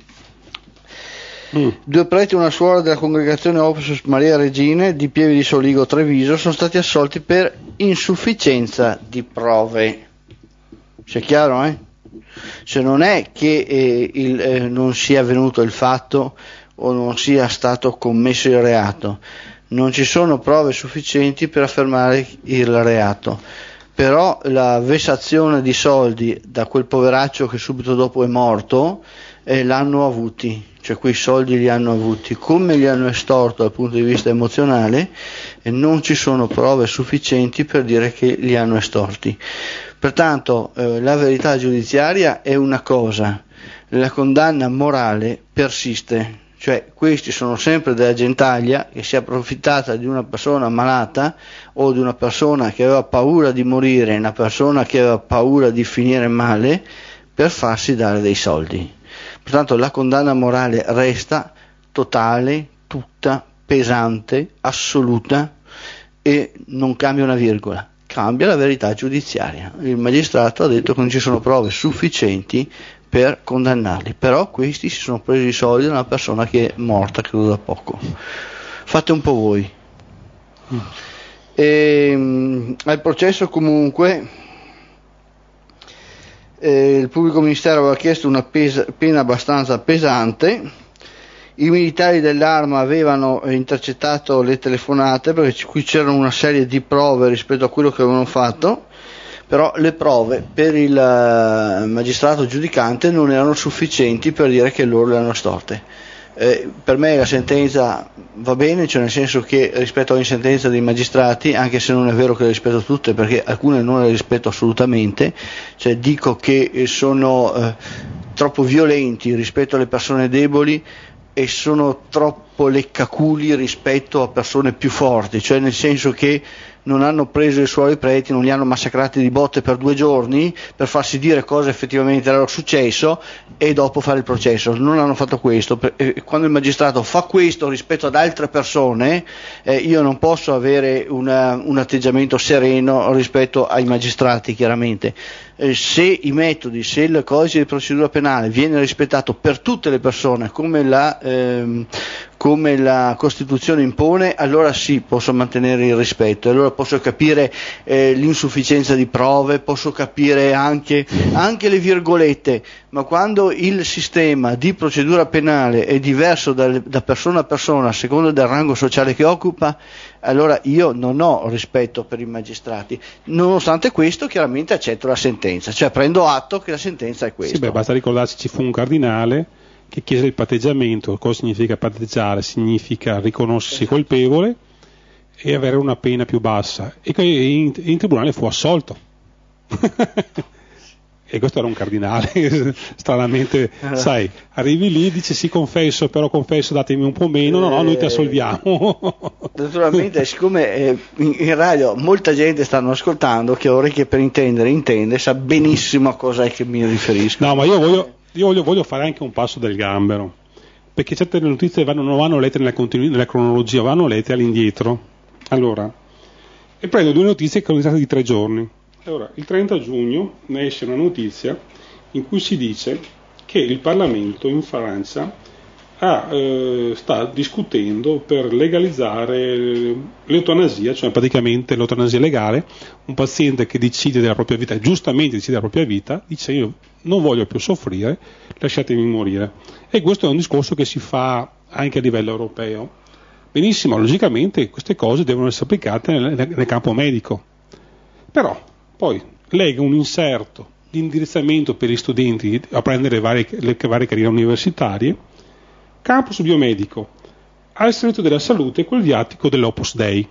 Mm. Due preti e una suora della congregazione Opus Maria Regine di Pieve di Soligo, Treviso, sono stati assolti per insufficienza di prove. C'è chiaro, eh? Cioè non è che eh, il, eh, non sia avvenuto il fatto o non sia stato commesso il reato, non ci sono prove sufficienti per affermare il reato, però la vessazione di soldi da quel poveraccio che subito dopo è morto eh, l'hanno avuti, cioè quei soldi li hanno avuti, come li hanno estorto dal punto di vista emozionale e non ci sono prove sufficienti per dire che li hanno estorti. Pertanto eh, la verità giudiziaria è una cosa, la condanna morale persiste. Cioè questi sono sempre della gentaglia che si è approfittata di una persona malata o di una persona che aveva paura di morire, una persona che aveva paura di finire male per farsi dare dei soldi. Pertanto la condanna morale resta totale, tutta, pesante, assoluta e non cambia una virgola, cambia la verità giudiziaria. Il magistrato ha detto che non ci sono prove sufficienti per condannarli, però questi si sono presi i soldi da una persona che è morta credo da poco. Fate un po' voi. Mm. E, al processo comunque eh, il pubblico ministero aveva chiesto una pesa, pena abbastanza pesante. I militari dell'Arma avevano intercettato le telefonate perché qui c'erano una serie di prove rispetto a quello che avevano fatto, però le prove per il magistrato giudicante non erano sufficienti per dire che loro le hanno storte. Eh, per me la sentenza va bene, cioè nel senso che rispetto a ogni sentenza dei magistrati, anche se non è vero che le rispetto tutte, perché alcune non le rispetto assolutamente, cioè dico che sono eh, troppo violenti rispetto alle persone deboli e sono troppo leccaculi rispetto a persone più forti, cioè nel senso che non hanno preso i suoi preti, non li hanno massacrati di botte per due giorni per farsi dire cosa effettivamente era successo e dopo fare il processo. Non hanno fatto questo. Quando il magistrato fa questo rispetto ad altre persone, eh, io non posso avere una, un atteggiamento sereno rispetto ai magistrati, chiaramente. Eh, se i metodi, se il codice di procedura penale viene rispettato per tutte le persone come la ehm, come la Costituzione impone, allora sì, posso mantenere il rispetto, allora posso capire eh, l'insufficienza di prove, posso capire anche, anche le virgolette, ma quando il sistema di procedura penale è diverso da, da persona a persona a seconda del rango sociale che occupa, allora io non ho rispetto per i magistrati. Nonostante questo, chiaramente accetto la sentenza, cioè prendo atto che la sentenza è questa. Sì, beh, basta ricordarsi ci fu un cardinale che chiese il patteggiamento. Cosa significa patteggiare? Significa riconoscersi colpevole e avere una pena più bassa, e in, in tribunale fu assolto. E questo era un cardinale, stranamente, sai, arrivi lì, dice sì confesso, però confesso datemi un po' meno, no no, noi ti assolviamo. Naturalmente, siccome eh, in, in radio molta gente stanno ascoltando, che ha orecchie per intendere, intende, sa benissimo a cosa è che mi riferisco. No, ma io voglio... Io voglio, voglio fare anche un passo del gambero, perché certe notizie vanno, non vanno lette nella, continu- nella cronologia, vanno lette all'indietro. Allora, e prendo due notizie che sono state di tre giorni. Allora, il trenta giugno ne esce una notizia in cui si dice che il Parlamento in Francia ha, eh, sta discutendo per legalizzare l'eutanasia, cioè praticamente l'eutanasia legale. Un paziente che decide della propria vita, giustamente decide della propria vita, dice io non voglio più soffrire, lasciatemi morire. E questo è un discorso che si fa anche a livello europeo. Benissimo, logicamente queste cose devono essere applicate nel, nel campo medico. Però poi lega un inserto di indirizzamento per gli studenti a prendere varie, le varie carriere universitarie, campus biomedico, al servizio della salute e quel viatico dell'Opus Dei.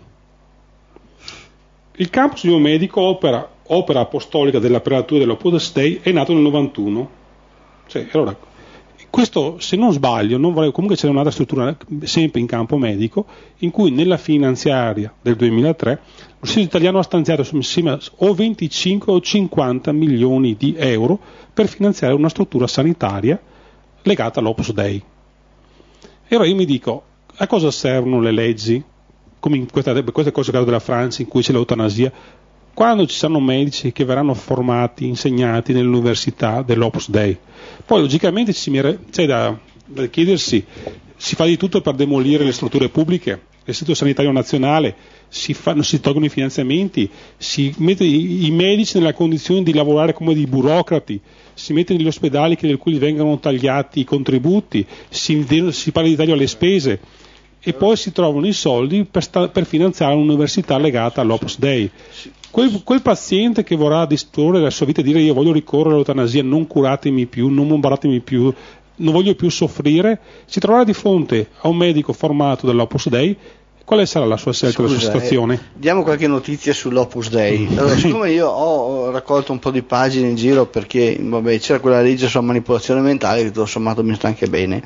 Il campus biomedico, opera, opera apostolica della prelatura dell'Opus Dei, è nato nel novantuno. Cioè, allora, questo, se non sbaglio, non vorrei, comunque c'è un'altra struttura sempre in campo medico, in cui nella finanziaria del duemilatré lo Stato italiano ha stanziato o venticinque o cinquanta milioni di euro per finanziare una struttura sanitaria legata all'Opus Dei. E allora io mi dico, a cosa servono le leggi? Come in questa, queste cose della Francia, in cui c'è l'eutanasia, quando ci saranno medici che verranno formati, insegnati nell'università dell'Opus Dei. Poi logicamente ci c'è da, da chiedersi, si fa di tutto per demolire le strutture pubbliche, l'Istituto Sanitario Nazionale, si, fa, si tolgono i finanziamenti, si mette i, i medici nella condizione di lavorare come dei burocrati, si mette negli ospedali che, nel cui vengono tagliati i contributi, si, si parla di taglio alle spese, e poi si trovano i soldi per, sta, per finanziare un'università legata all'Opus Dei. Quel, quel paziente che vorrà disporre la sua vita e dire io voglio ricorrere all'eutanasia, non curatemi più, non bombardatemi più, non voglio più soffrire, si troverà di fronte a un medico formato dall'Opus Dei. Quale sarà la sua scelta, Scusa, la sua situazione? Eh, diamo qualche notizia sull'Opus Dei. Allora, siccome io ho raccolto un po' di pagine in giro perché vabbè, c'era quella legge sulla manipolazione mentale che tutto sommato mi sta anche bene.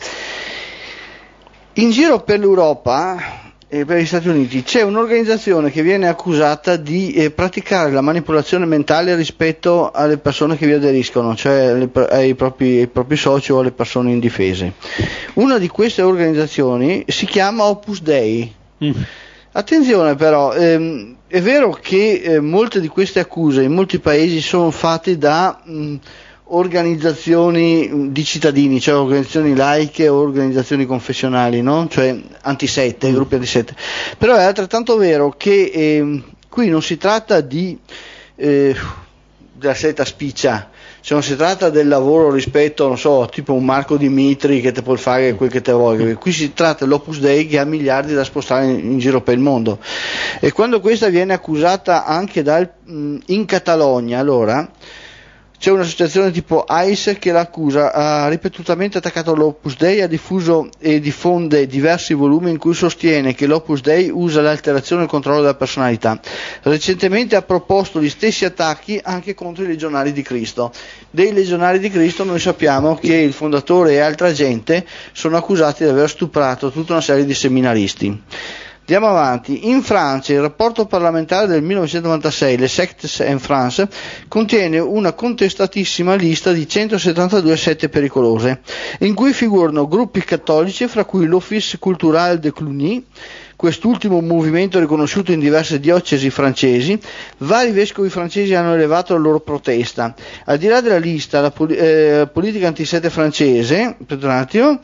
In giro per l'Europa e per gli Stati Uniti c'è un'organizzazione che viene accusata di eh, praticare la manipolazione mentale rispetto alle persone che vi aderiscono, cioè le, ai, propri, ai propri soci o alle persone indifese. Una di queste organizzazioni si chiama Opus Dei. Mm. Attenzione però, ehm, è vero che eh, molte di queste accuse in molti paesi sono fatte da mh, organizzazioni di cittadini, cioè organizzazioni laiche o organizzazioni confessionali, no? Cioè antisette, mm. gruppi antisette. Però è altrettanto vero che eh, qui non si tratta di eh, della setta spiccia, cioè non si tratta del lavoro rispetto, non so, tipo un Marco Dimitri che te può fare quel che te voglia. Qui si tratta dell'Opus Dei che ha miliardi da spostare in, in giro per il mondo. E quando questa viene accusata anche dal, mh, in Catalogna, allora c'è un'associazione tipo A I S che l'accusa, ha ripetutamente attaccato l'Opus Dei, ha diffuso e diffonde diversi volumi in cui sostiene che l'Opus Dei usa l'alterazione e il controllo della personalità. Recentemente ha proposto gli stessi attacchi anche contro i Legionari di Cristo. Dei Legionari di Cristo noi sappiamo che il fondatore e altra gente sono accusati di aver stuprato tutta una serie di seminaristi. Andiamo avanti. In Francia il rapporto parlamentare del millenovecentonovantasei, Le Sectes en France, contiene una contestatissima lista di centosettantadue sette pericolose, in cui figurano gruppi cattolici, fra cui l'Office Culturel de Cluny, quest'ultimo movimento riconosciuto in diverse diocesi francesi. Vari vescovi francesi hanno elevato la loro protesta. Al di là della lista, la pol- eh, politica antisette francese, per un attimo,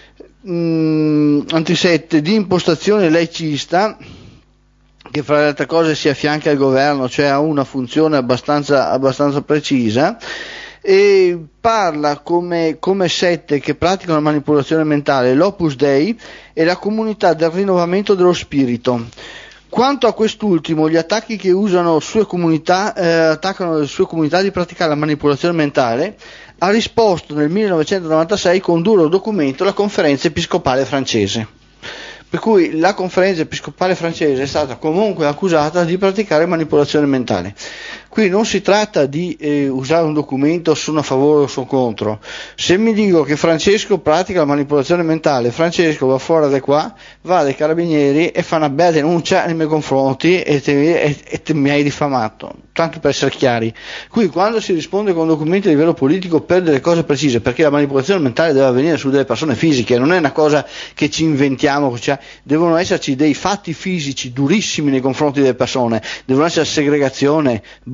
Mm, antisette di impostazione laicista, che fra le altre cose si affianca al governo, cioè ha una funzione abbastanza, abbastanza precisa, e parla come, come sette che praticano la manipolazione mentale, l'Opus Dei e la comunità del rinnovamento dello spirito. Quanto a quest'ultimo, gli attacchi che usano sue comunità, eh, attaccano le sue comunità di praticare la manipolazione mentale, ha risposto nel millenovecentonovantasei con un duro documento la Conferenza Episcopale francese. Per cui la Conferenza Episcopale francese è stata comunque accusata di praticare manipolazione mentale. Qui non si tratta di eh, usare un documento sono a favore o sono contro. Se mi dico che Francesco pratica la manipolazione mentale, Francesco va fuori da qua, va dai carabinieri e fa una bella denuncia nei miei confronti e, te, e, e te mi hai diffamato, tanto per essere chiari. Qui quando si risponde con documenti a livello politico per delle cose precise, perché la manipolazione mentale deve avvenire su delle persone fisiche, non è una cosa che ci inventiamo, cioè devono esserci dei fatti fisici durissimi nei confronti delle persone, devono essere segregazione,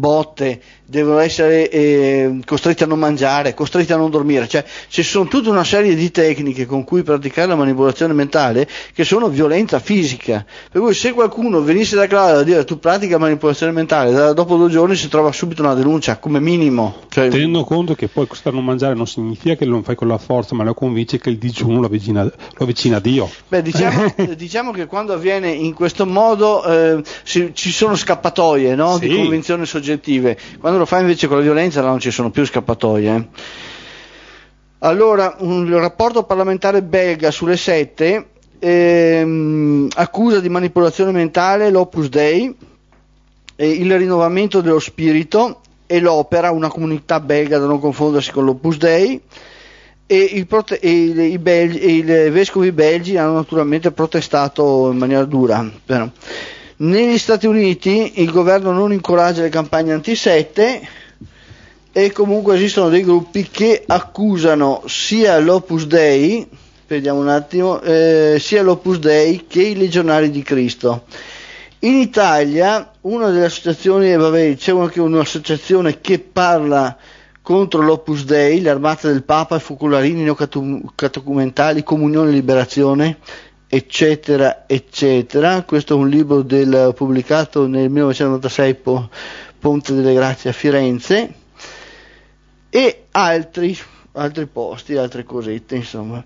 botte, devono essere eh, costretti a non mangiare, costretti a non dormire, cioè ci sono tutta una serie di tecniche con cui praticare la manipolazione mentale che sono violenza fisica, per cui se qualcuno venisse da Claudio a dire tu pratica manipolazione mentale, da, dopo due giorni si trova subito una denuncia come minimo, cioè, tenendo conto che poi costare a non mangiare non significa che lo fai con la forza, ma lo convince che il digiuno lo avvicina, lo avvicina a Dio. Beh, diciamo, diciamo che quando avviene in questo modo eh, si, ci sono scappatoie, no? Sì. Di convinzioni soggettive. Quando lo fa invece con la violenza non ci sono più scappatoie. Allora, un rapporto parlamentare belga sulle sette ehm, accusa di manipolazione mentale l'Opus Dei, eh, il rinnovamento dello spirito e l'Opera, una comunità belga da non confondersi con l'Opus Dei, e, il prote- e il, i, belgi, e i vescovi belgi hanno naturalmente protestato in maniera dura. Però. Negli Stati Uniti il governo non incoraggia le campagne antisette e comunque esistono dei gruppi che accusano sia l'Opus Dei, vediamo un attimo, eh, sia l'Opus Dei che i Legionari di Cristo. In Italia una delle associazioni, vabbè, c'è anche un'associazione che parla contro l'Opus Dei, l'Armata del Papa, i Focolarini neocatecumentali, Comunione e Liberazione, eccetera, eccetera. Questo è un libro del, pubblicato nel millenovecentonovantasei, po, Ponte delle Grazie a Firenze, e altri, altri posti, altre cosette, insomma.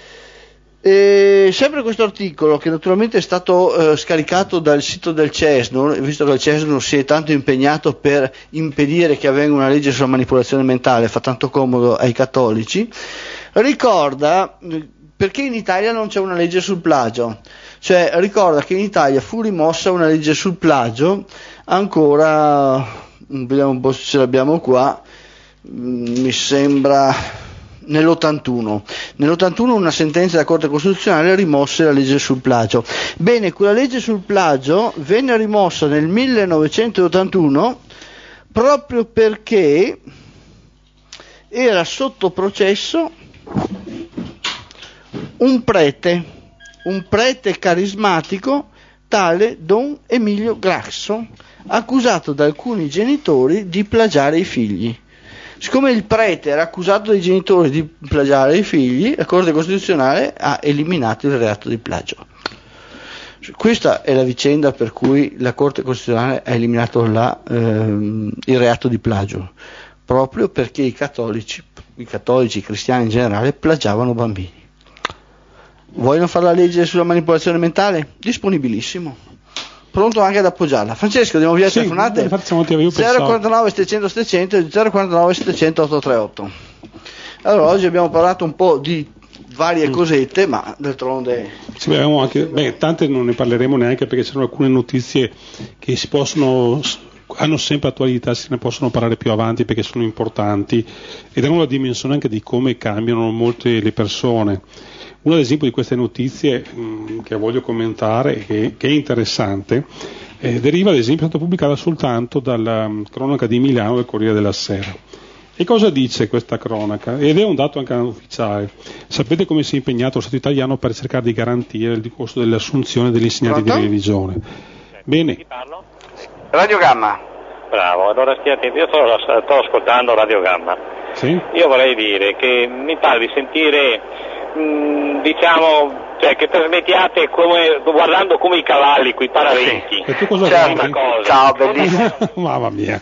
E sempre questo articolo, che naturalmente è stato eh, scaricato dal sito del CESNUR, visto che il CESNUR si è tanto impegnato per impedire che avvenga una legge sulla manipolazione mentale, fa tanto comodo ai cattolici, ricorda perché in Italia non c'è una legge sul plagio, cioè ricorda che in Italia fu rimossa una legge sul plagio ancora, vediamo un po' se ce l'abbiamo qua, mi sembra nell'ottantuno. Nell'ottantuno una sentenza della Corte Costituzionale rimosse la legge sul plagio. Bene, quella legge sul plagio venne rimossa nel millenovecentottantuno proprio perché era sotto processo un prete, un prete carismatico tale Don Emilio Grasso, accusato da alcuni genitori di plagiare i figli. Siccome il prete era accusato dai genitori di plagiare i figli, la Corte Costituzionale ha eliminato il reato di plagio. Questa è la vicenda per cui la Corte Costituzionale ha eliminato la, ehm, il reato di plagio, proprio perché i cattolici, i cattolici, i cristiani in generale, plagiavano bambini. Vogliono fare la legge sulla manipolazione mentale? Disponibilissimo. Pronto anche ad appoggiarla. Francesco, andiamo via, sì, telefonate zero quarantanove settecento settecento e zero quarantanove settecento ottocentotrentotto. Allora, oggi abbiamo parlato un po' di varie cosette, ma d'altronde sì, anche, beh, tante non ne parleremo neanche, perché ci sono alcune notizie che si possono, hanno sempre attualità, se ne possono parlare più avanti perché sono importanti ed hanno la dimensione anche di come cambiano molte le persone. Uno ad esempio di queste notizie mh, che voglio commentare, che, che è interessante, eh, deriva ad esempio, è stata pubblicata soltanto dalla um, cronaca di Milano del Corriere della Sera. E cosa dice questa cronaca? Ed è un dato anche ufficiale. Sapete come si è impegnato lo Stato italiano per cercare di garantire il costo delle assunzioni degli insegnanti Pronto? Di religione? Bene. Chi parlo? Radio Gamma. Bravo, allora stia attento, io sto, sto ascoltando Radio Gamma. Sì? Io vorrei dire che mi pare di sentire, mh, diciamo, cioè che trasmettiate come, guardando come i cavalli, quei paraventi. Sì. E tu cosa certo. cosa. Ciao, bellissimo. Mamma mia.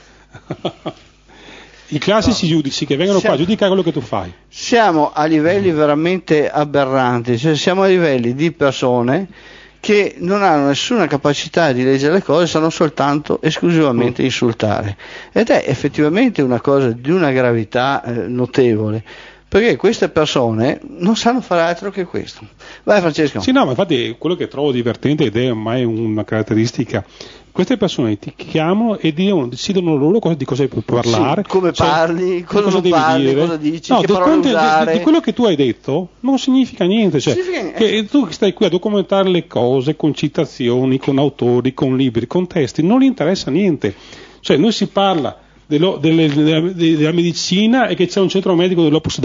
I classici no. giudici che vengono siamo, qua a giudicare quello che tu fai. Siamo a livelli veramente aberranti, cioè siamo a livelli di persone che non hanno nessuna capacità di leggere le cose, sanno soltanto esclusivamente mm. insultare, ed è effettivamente una cosa di una gravità eh, notevole, perché queste persone non sanno fare altro che questo. Vai Francesco. Sì, no, ma infatti quello che trovo divertente, ed è ormai una caratteristica, queste persone ti chiamano e dicono, decidono loro cosa, di cosa puoi parlare, sì, come cioè, parli, cosa, cosa non parli, dire. Cosa dici, no, che parole di, usare. Di, di quello che tu hai detto non significa niente, cioè, significa che tu stai qui a documentare le cose con citazioni, con autori, con libri, con testi, non gli interessa niente. Cioè noi si parla dello, delle, della, della medicina e che c'è un centro medico dell'Opus Dei,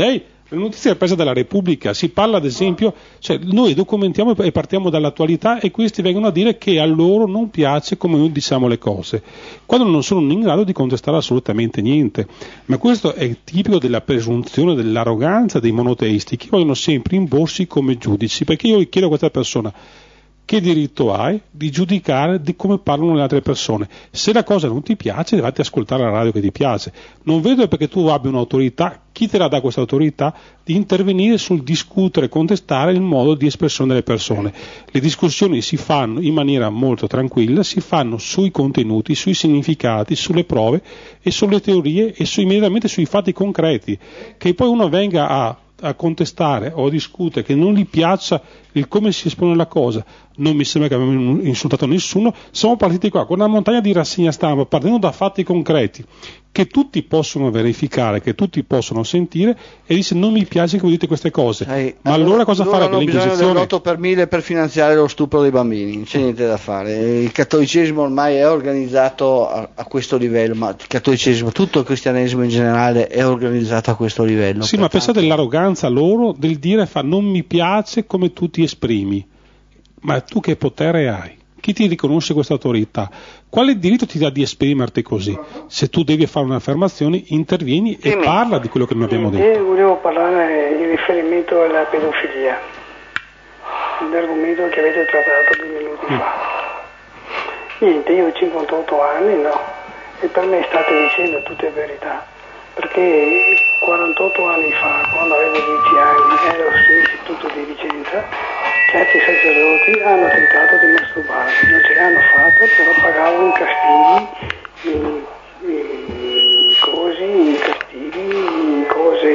La notizia è presa dalla Repubblica, si parla ad esempio, cioè noi documentiamo e partiamo dall'attualità e questi vengono a dire che a loro non piace come noi diciamo le cose, quando non sono in grado di contestare assolutamente niente. Ma questo è tipico della presunzione, dell'arroganza dei monoteisti, che vogliono sempre imporsi come giudici, perché io chiedo a questa persona: che diritto hai di giudicare di come parlano le altre persone? Se la cosa non ti piace, devi ascoltare la radio che ti piace. Non vedo perché tu abbia un'autorità, chi te la dà questa autorità, di intervenire sul discutere e contestare il modo di espressione delle persone. Le discussioni si fanno in maniera molto tranquilla, si fanno sui contenuti, sui significati, sulle prove e sulle teorie e su, immediatamente sui fatti concreti. Che poi uno venga a a contestare o a discutere che non gli piaccia il come si espone la cosa, non mi sembra che abbiamo insultato nessuno. Siamo partiti qua con una montagna di rassegna stampa, partendo da fatti concreti che tutti possono verificare, che tutti possono sentire, e dice: non mi piace che voi dite queste cose. Eh, ma allora, allora cosa farebbe l'Inquisizione? Hanno bisogno dell'otto per mille per finanziare lo stupro dei bambini, non c'è niente da fare. Il cattolicesimo ormai è organizzato a, a questo livello, ma il cattolicesimo, tutto il cristianesimo in generale è organizzato a questo livello. Sì, ma pensate all'arroganza loro del dire fa non mi piace come tu ti esprimi. Ma tu che potere hai? Chi ti riconosce questa autorità? Quale diritto ti dà di esprimerti così? Se tu devi fare un'affermazione, intervieni e parla di quello che noi abbiamo detto. Io volevo parlare in riferimento alla pedofilia, un argomento che avete trattato due minuti mm. fa. Niente, io ho cinquantotto anni, no? E per me state dicendo tutte verità. Perché quarantotto anni fa, quando avevo dieci anni, ero sull'istituto di Vicenza, certi sacerdoti hanno tentato di masturbarmi, non ce l'hanno fatto, però pagavo i castighi, i, i cosi, i castighi, i cose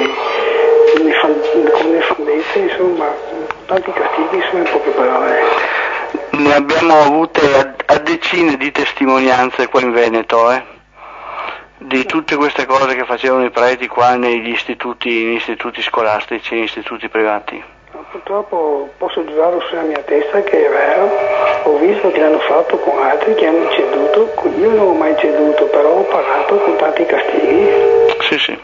con nefandezze, insomma, tanti castighi sono in poche parole. Ne abbiamo avute a, a decine di testimonianze qua in Veneto, eh? Di tutte queste cose che facevano i preti qua negli istituti, negli istituti scolastici, negli istituti privati. Purtroppo posso giurare sulla mia testa che è vero, ho visto che l'hanno fatto con altri che hanno ceduto, io non ho mai ceduto, però ho pagato con tanti castighi. Sì, sì.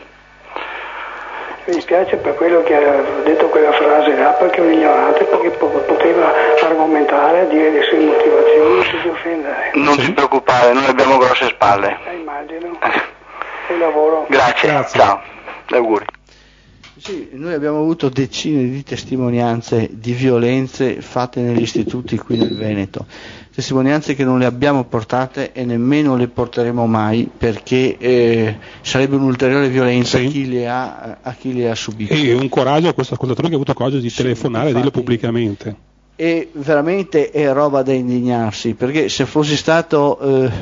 Mi dispiace per quello che ha detto quella frase là, perché è un ignorante, perché poteva argomentare, dire le sue motivazioni senza offendere. Non si preoccupare, noi abbiamo grosse spalle. Eh, immagino. Buon lavoro. Grazie. Grazie. Ciao, auguri. Sì, noi abbiamo avuto decine di testimonianze di violenze fatte negli istituti qui nel Veneto, testimonianze che non le abbiamo portate e nemmeno le porteremo mai, perché eh, sarebbe un'ulteriore violenza sì. a, chi le ha, a chi le ha subite. E un coraggio a questo ascoltatore che ha avuto coraggio di sì, telefonare e dirlo pubblicamente. E veramente è roba da indignarsi, perché se fossi stato eh,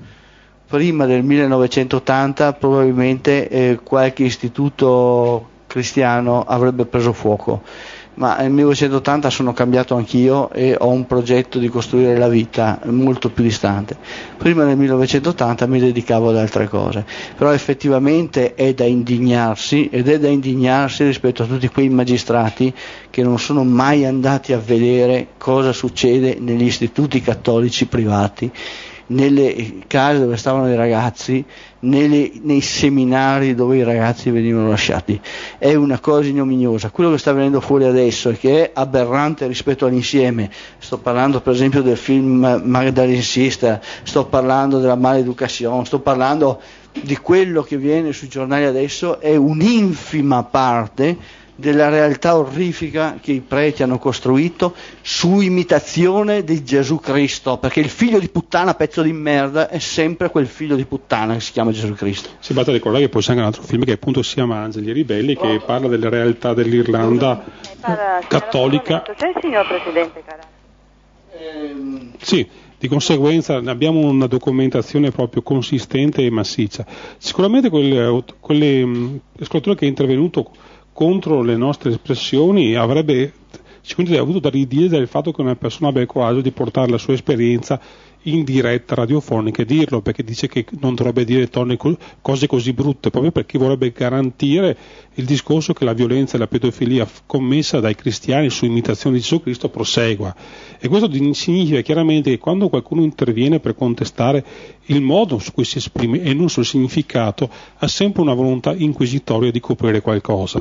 prima del millenovecentottanta probabilmente eh, qualche istituto cristiano avrebbe preso fuoco, ma nel millenovecentottanta sono cambiato anch'io e ho un progetto di costruire la vita molto più distante. Prima del millenovecentottanta mi dedicavo ad altre cose, però effettivamente è da indignarsi, ed è da indignarsi rispetto a tutti quei magistrati che non sono mai andati a vedere cosa succede negli istituti cattolici privati, nelle case dove stavano i ragazzi, nelle, nei seminari dove i ragazzi venivano lasciati. È una cosa ignominiosa. Quello che sta venendo fuori adesso e che è aberrante rispetto all'insieme, sto parlando per esempio del film Magdalene Sister, sto parlando della maleducazione, sto parlando di quello che viene sui giornali adesso, è un'infima parte della realtà orrifica che i preti hanno costruito su imitazione di Gesù Cristo, perché il figlio di puttana, pezzo di merda, è sempre quel figlio di puttana che si chiama Gesù Cristo. Si basta ricordare che poi c'è anche un altro film che appunto si chiama Angeli e Ribelli, che parla della realtà dell'Irlanda cattolica. C'è il signor Presidente Carano? Ehm... Sì. Di conseguenza abbiamo una documentazione proprio consistente e massiccia. Sicuramente quelle, quelle ascoltatore che è intervenuto contro le nostre espressioni avrebbe sicuramente avuto da ridire del fatto che una persona abbia il coraggio di portare la sua esperienza in diretta radiofonica e dirlo, perché dice che non dovrebbe dire tonne, cose così brutte, proprio perché vorrebbe garantire il discorso che la violenza e la pedofilia commessa dai cristiani su imitazione di Gesù Cristo prosegua. E questo significa chiaramente che quando qualcuno interviene per contestare il modo su cui si esprime e non sul significato, ha sempre una volontà inquisitoria di coprire qualcosa.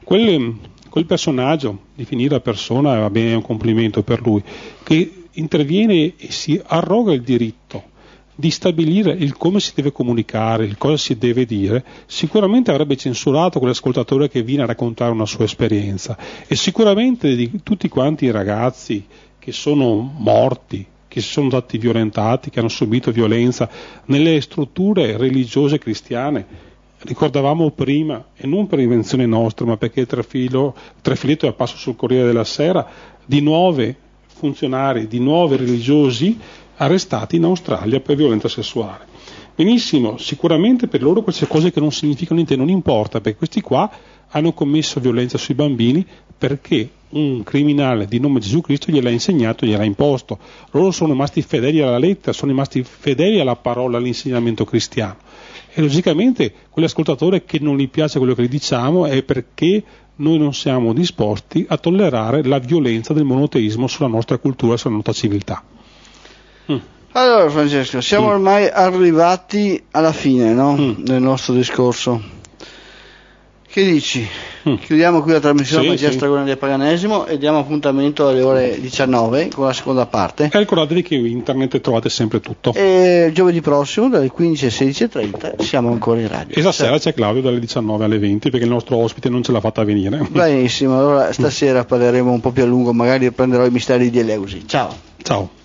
quel, quel personaggio, definire la persona va bene, è un complimento per lui, che interviene e si arroga il diritto di stabilire il come si deve comunicare, il cosa si deve dire, sicuramente avrebbe censurato quell'ascoltatore che viene a raccontare una sua esperienza, e sicuramente di tutti quanti i ragazzi che sono morti, che si sono stati violentati, che hanno subito violenza nelle strutture religiose cristiane. Ricordavamo prima, e non per invenzione nostra, ma perché Trefilo, Trefiletto è a passo sul Corriere della Sera, di nuove funzionari, di nuovi religiosi arrestati in Australia per violenza sessuale. Benissimo, sicuramente per loro queste cose che non significano niente non importa, perché questi qua hanno commesso violenza sui bambini perché un criminale di nome Gesù Cristo gliel'ha insegnato, gliel'ha imposto. Loro sono rimasti fedeli alla lettera, sono rimasti fedeli alla parola, all'insegnamento cristiano. E logicamente quell'ascoltatore che non gli piace quello che gli diciamo è perché noi non siamo disposti a tollerare la violenza del monoteismo sulla nostra cultura, sulla nostra civiltà. Mm. Allora Francesco, siamo mm. ormai arrivati alla fine, no? mm. del nostro discorso. Che dici? Mm. Chiudiamo qui la trasmissione sì, Magia sì. Stragone del Paganesimo e diamo appuntamento alle ore diciannove con la seconda parte. E ricordatevi che in internet trovate sempre tutto. E giovedì prossimo dalle quindici alle sedici e trenta siamo ancora in radio. E stasera c'è Claudio dalle diciannove alle venti perché il nostro ospite non ce l'ha fatta venire. Benissimo, allora stasera parleremo un po' più a lungo, magari prenderò i misteri di Eleusi. Ciao. Ciao.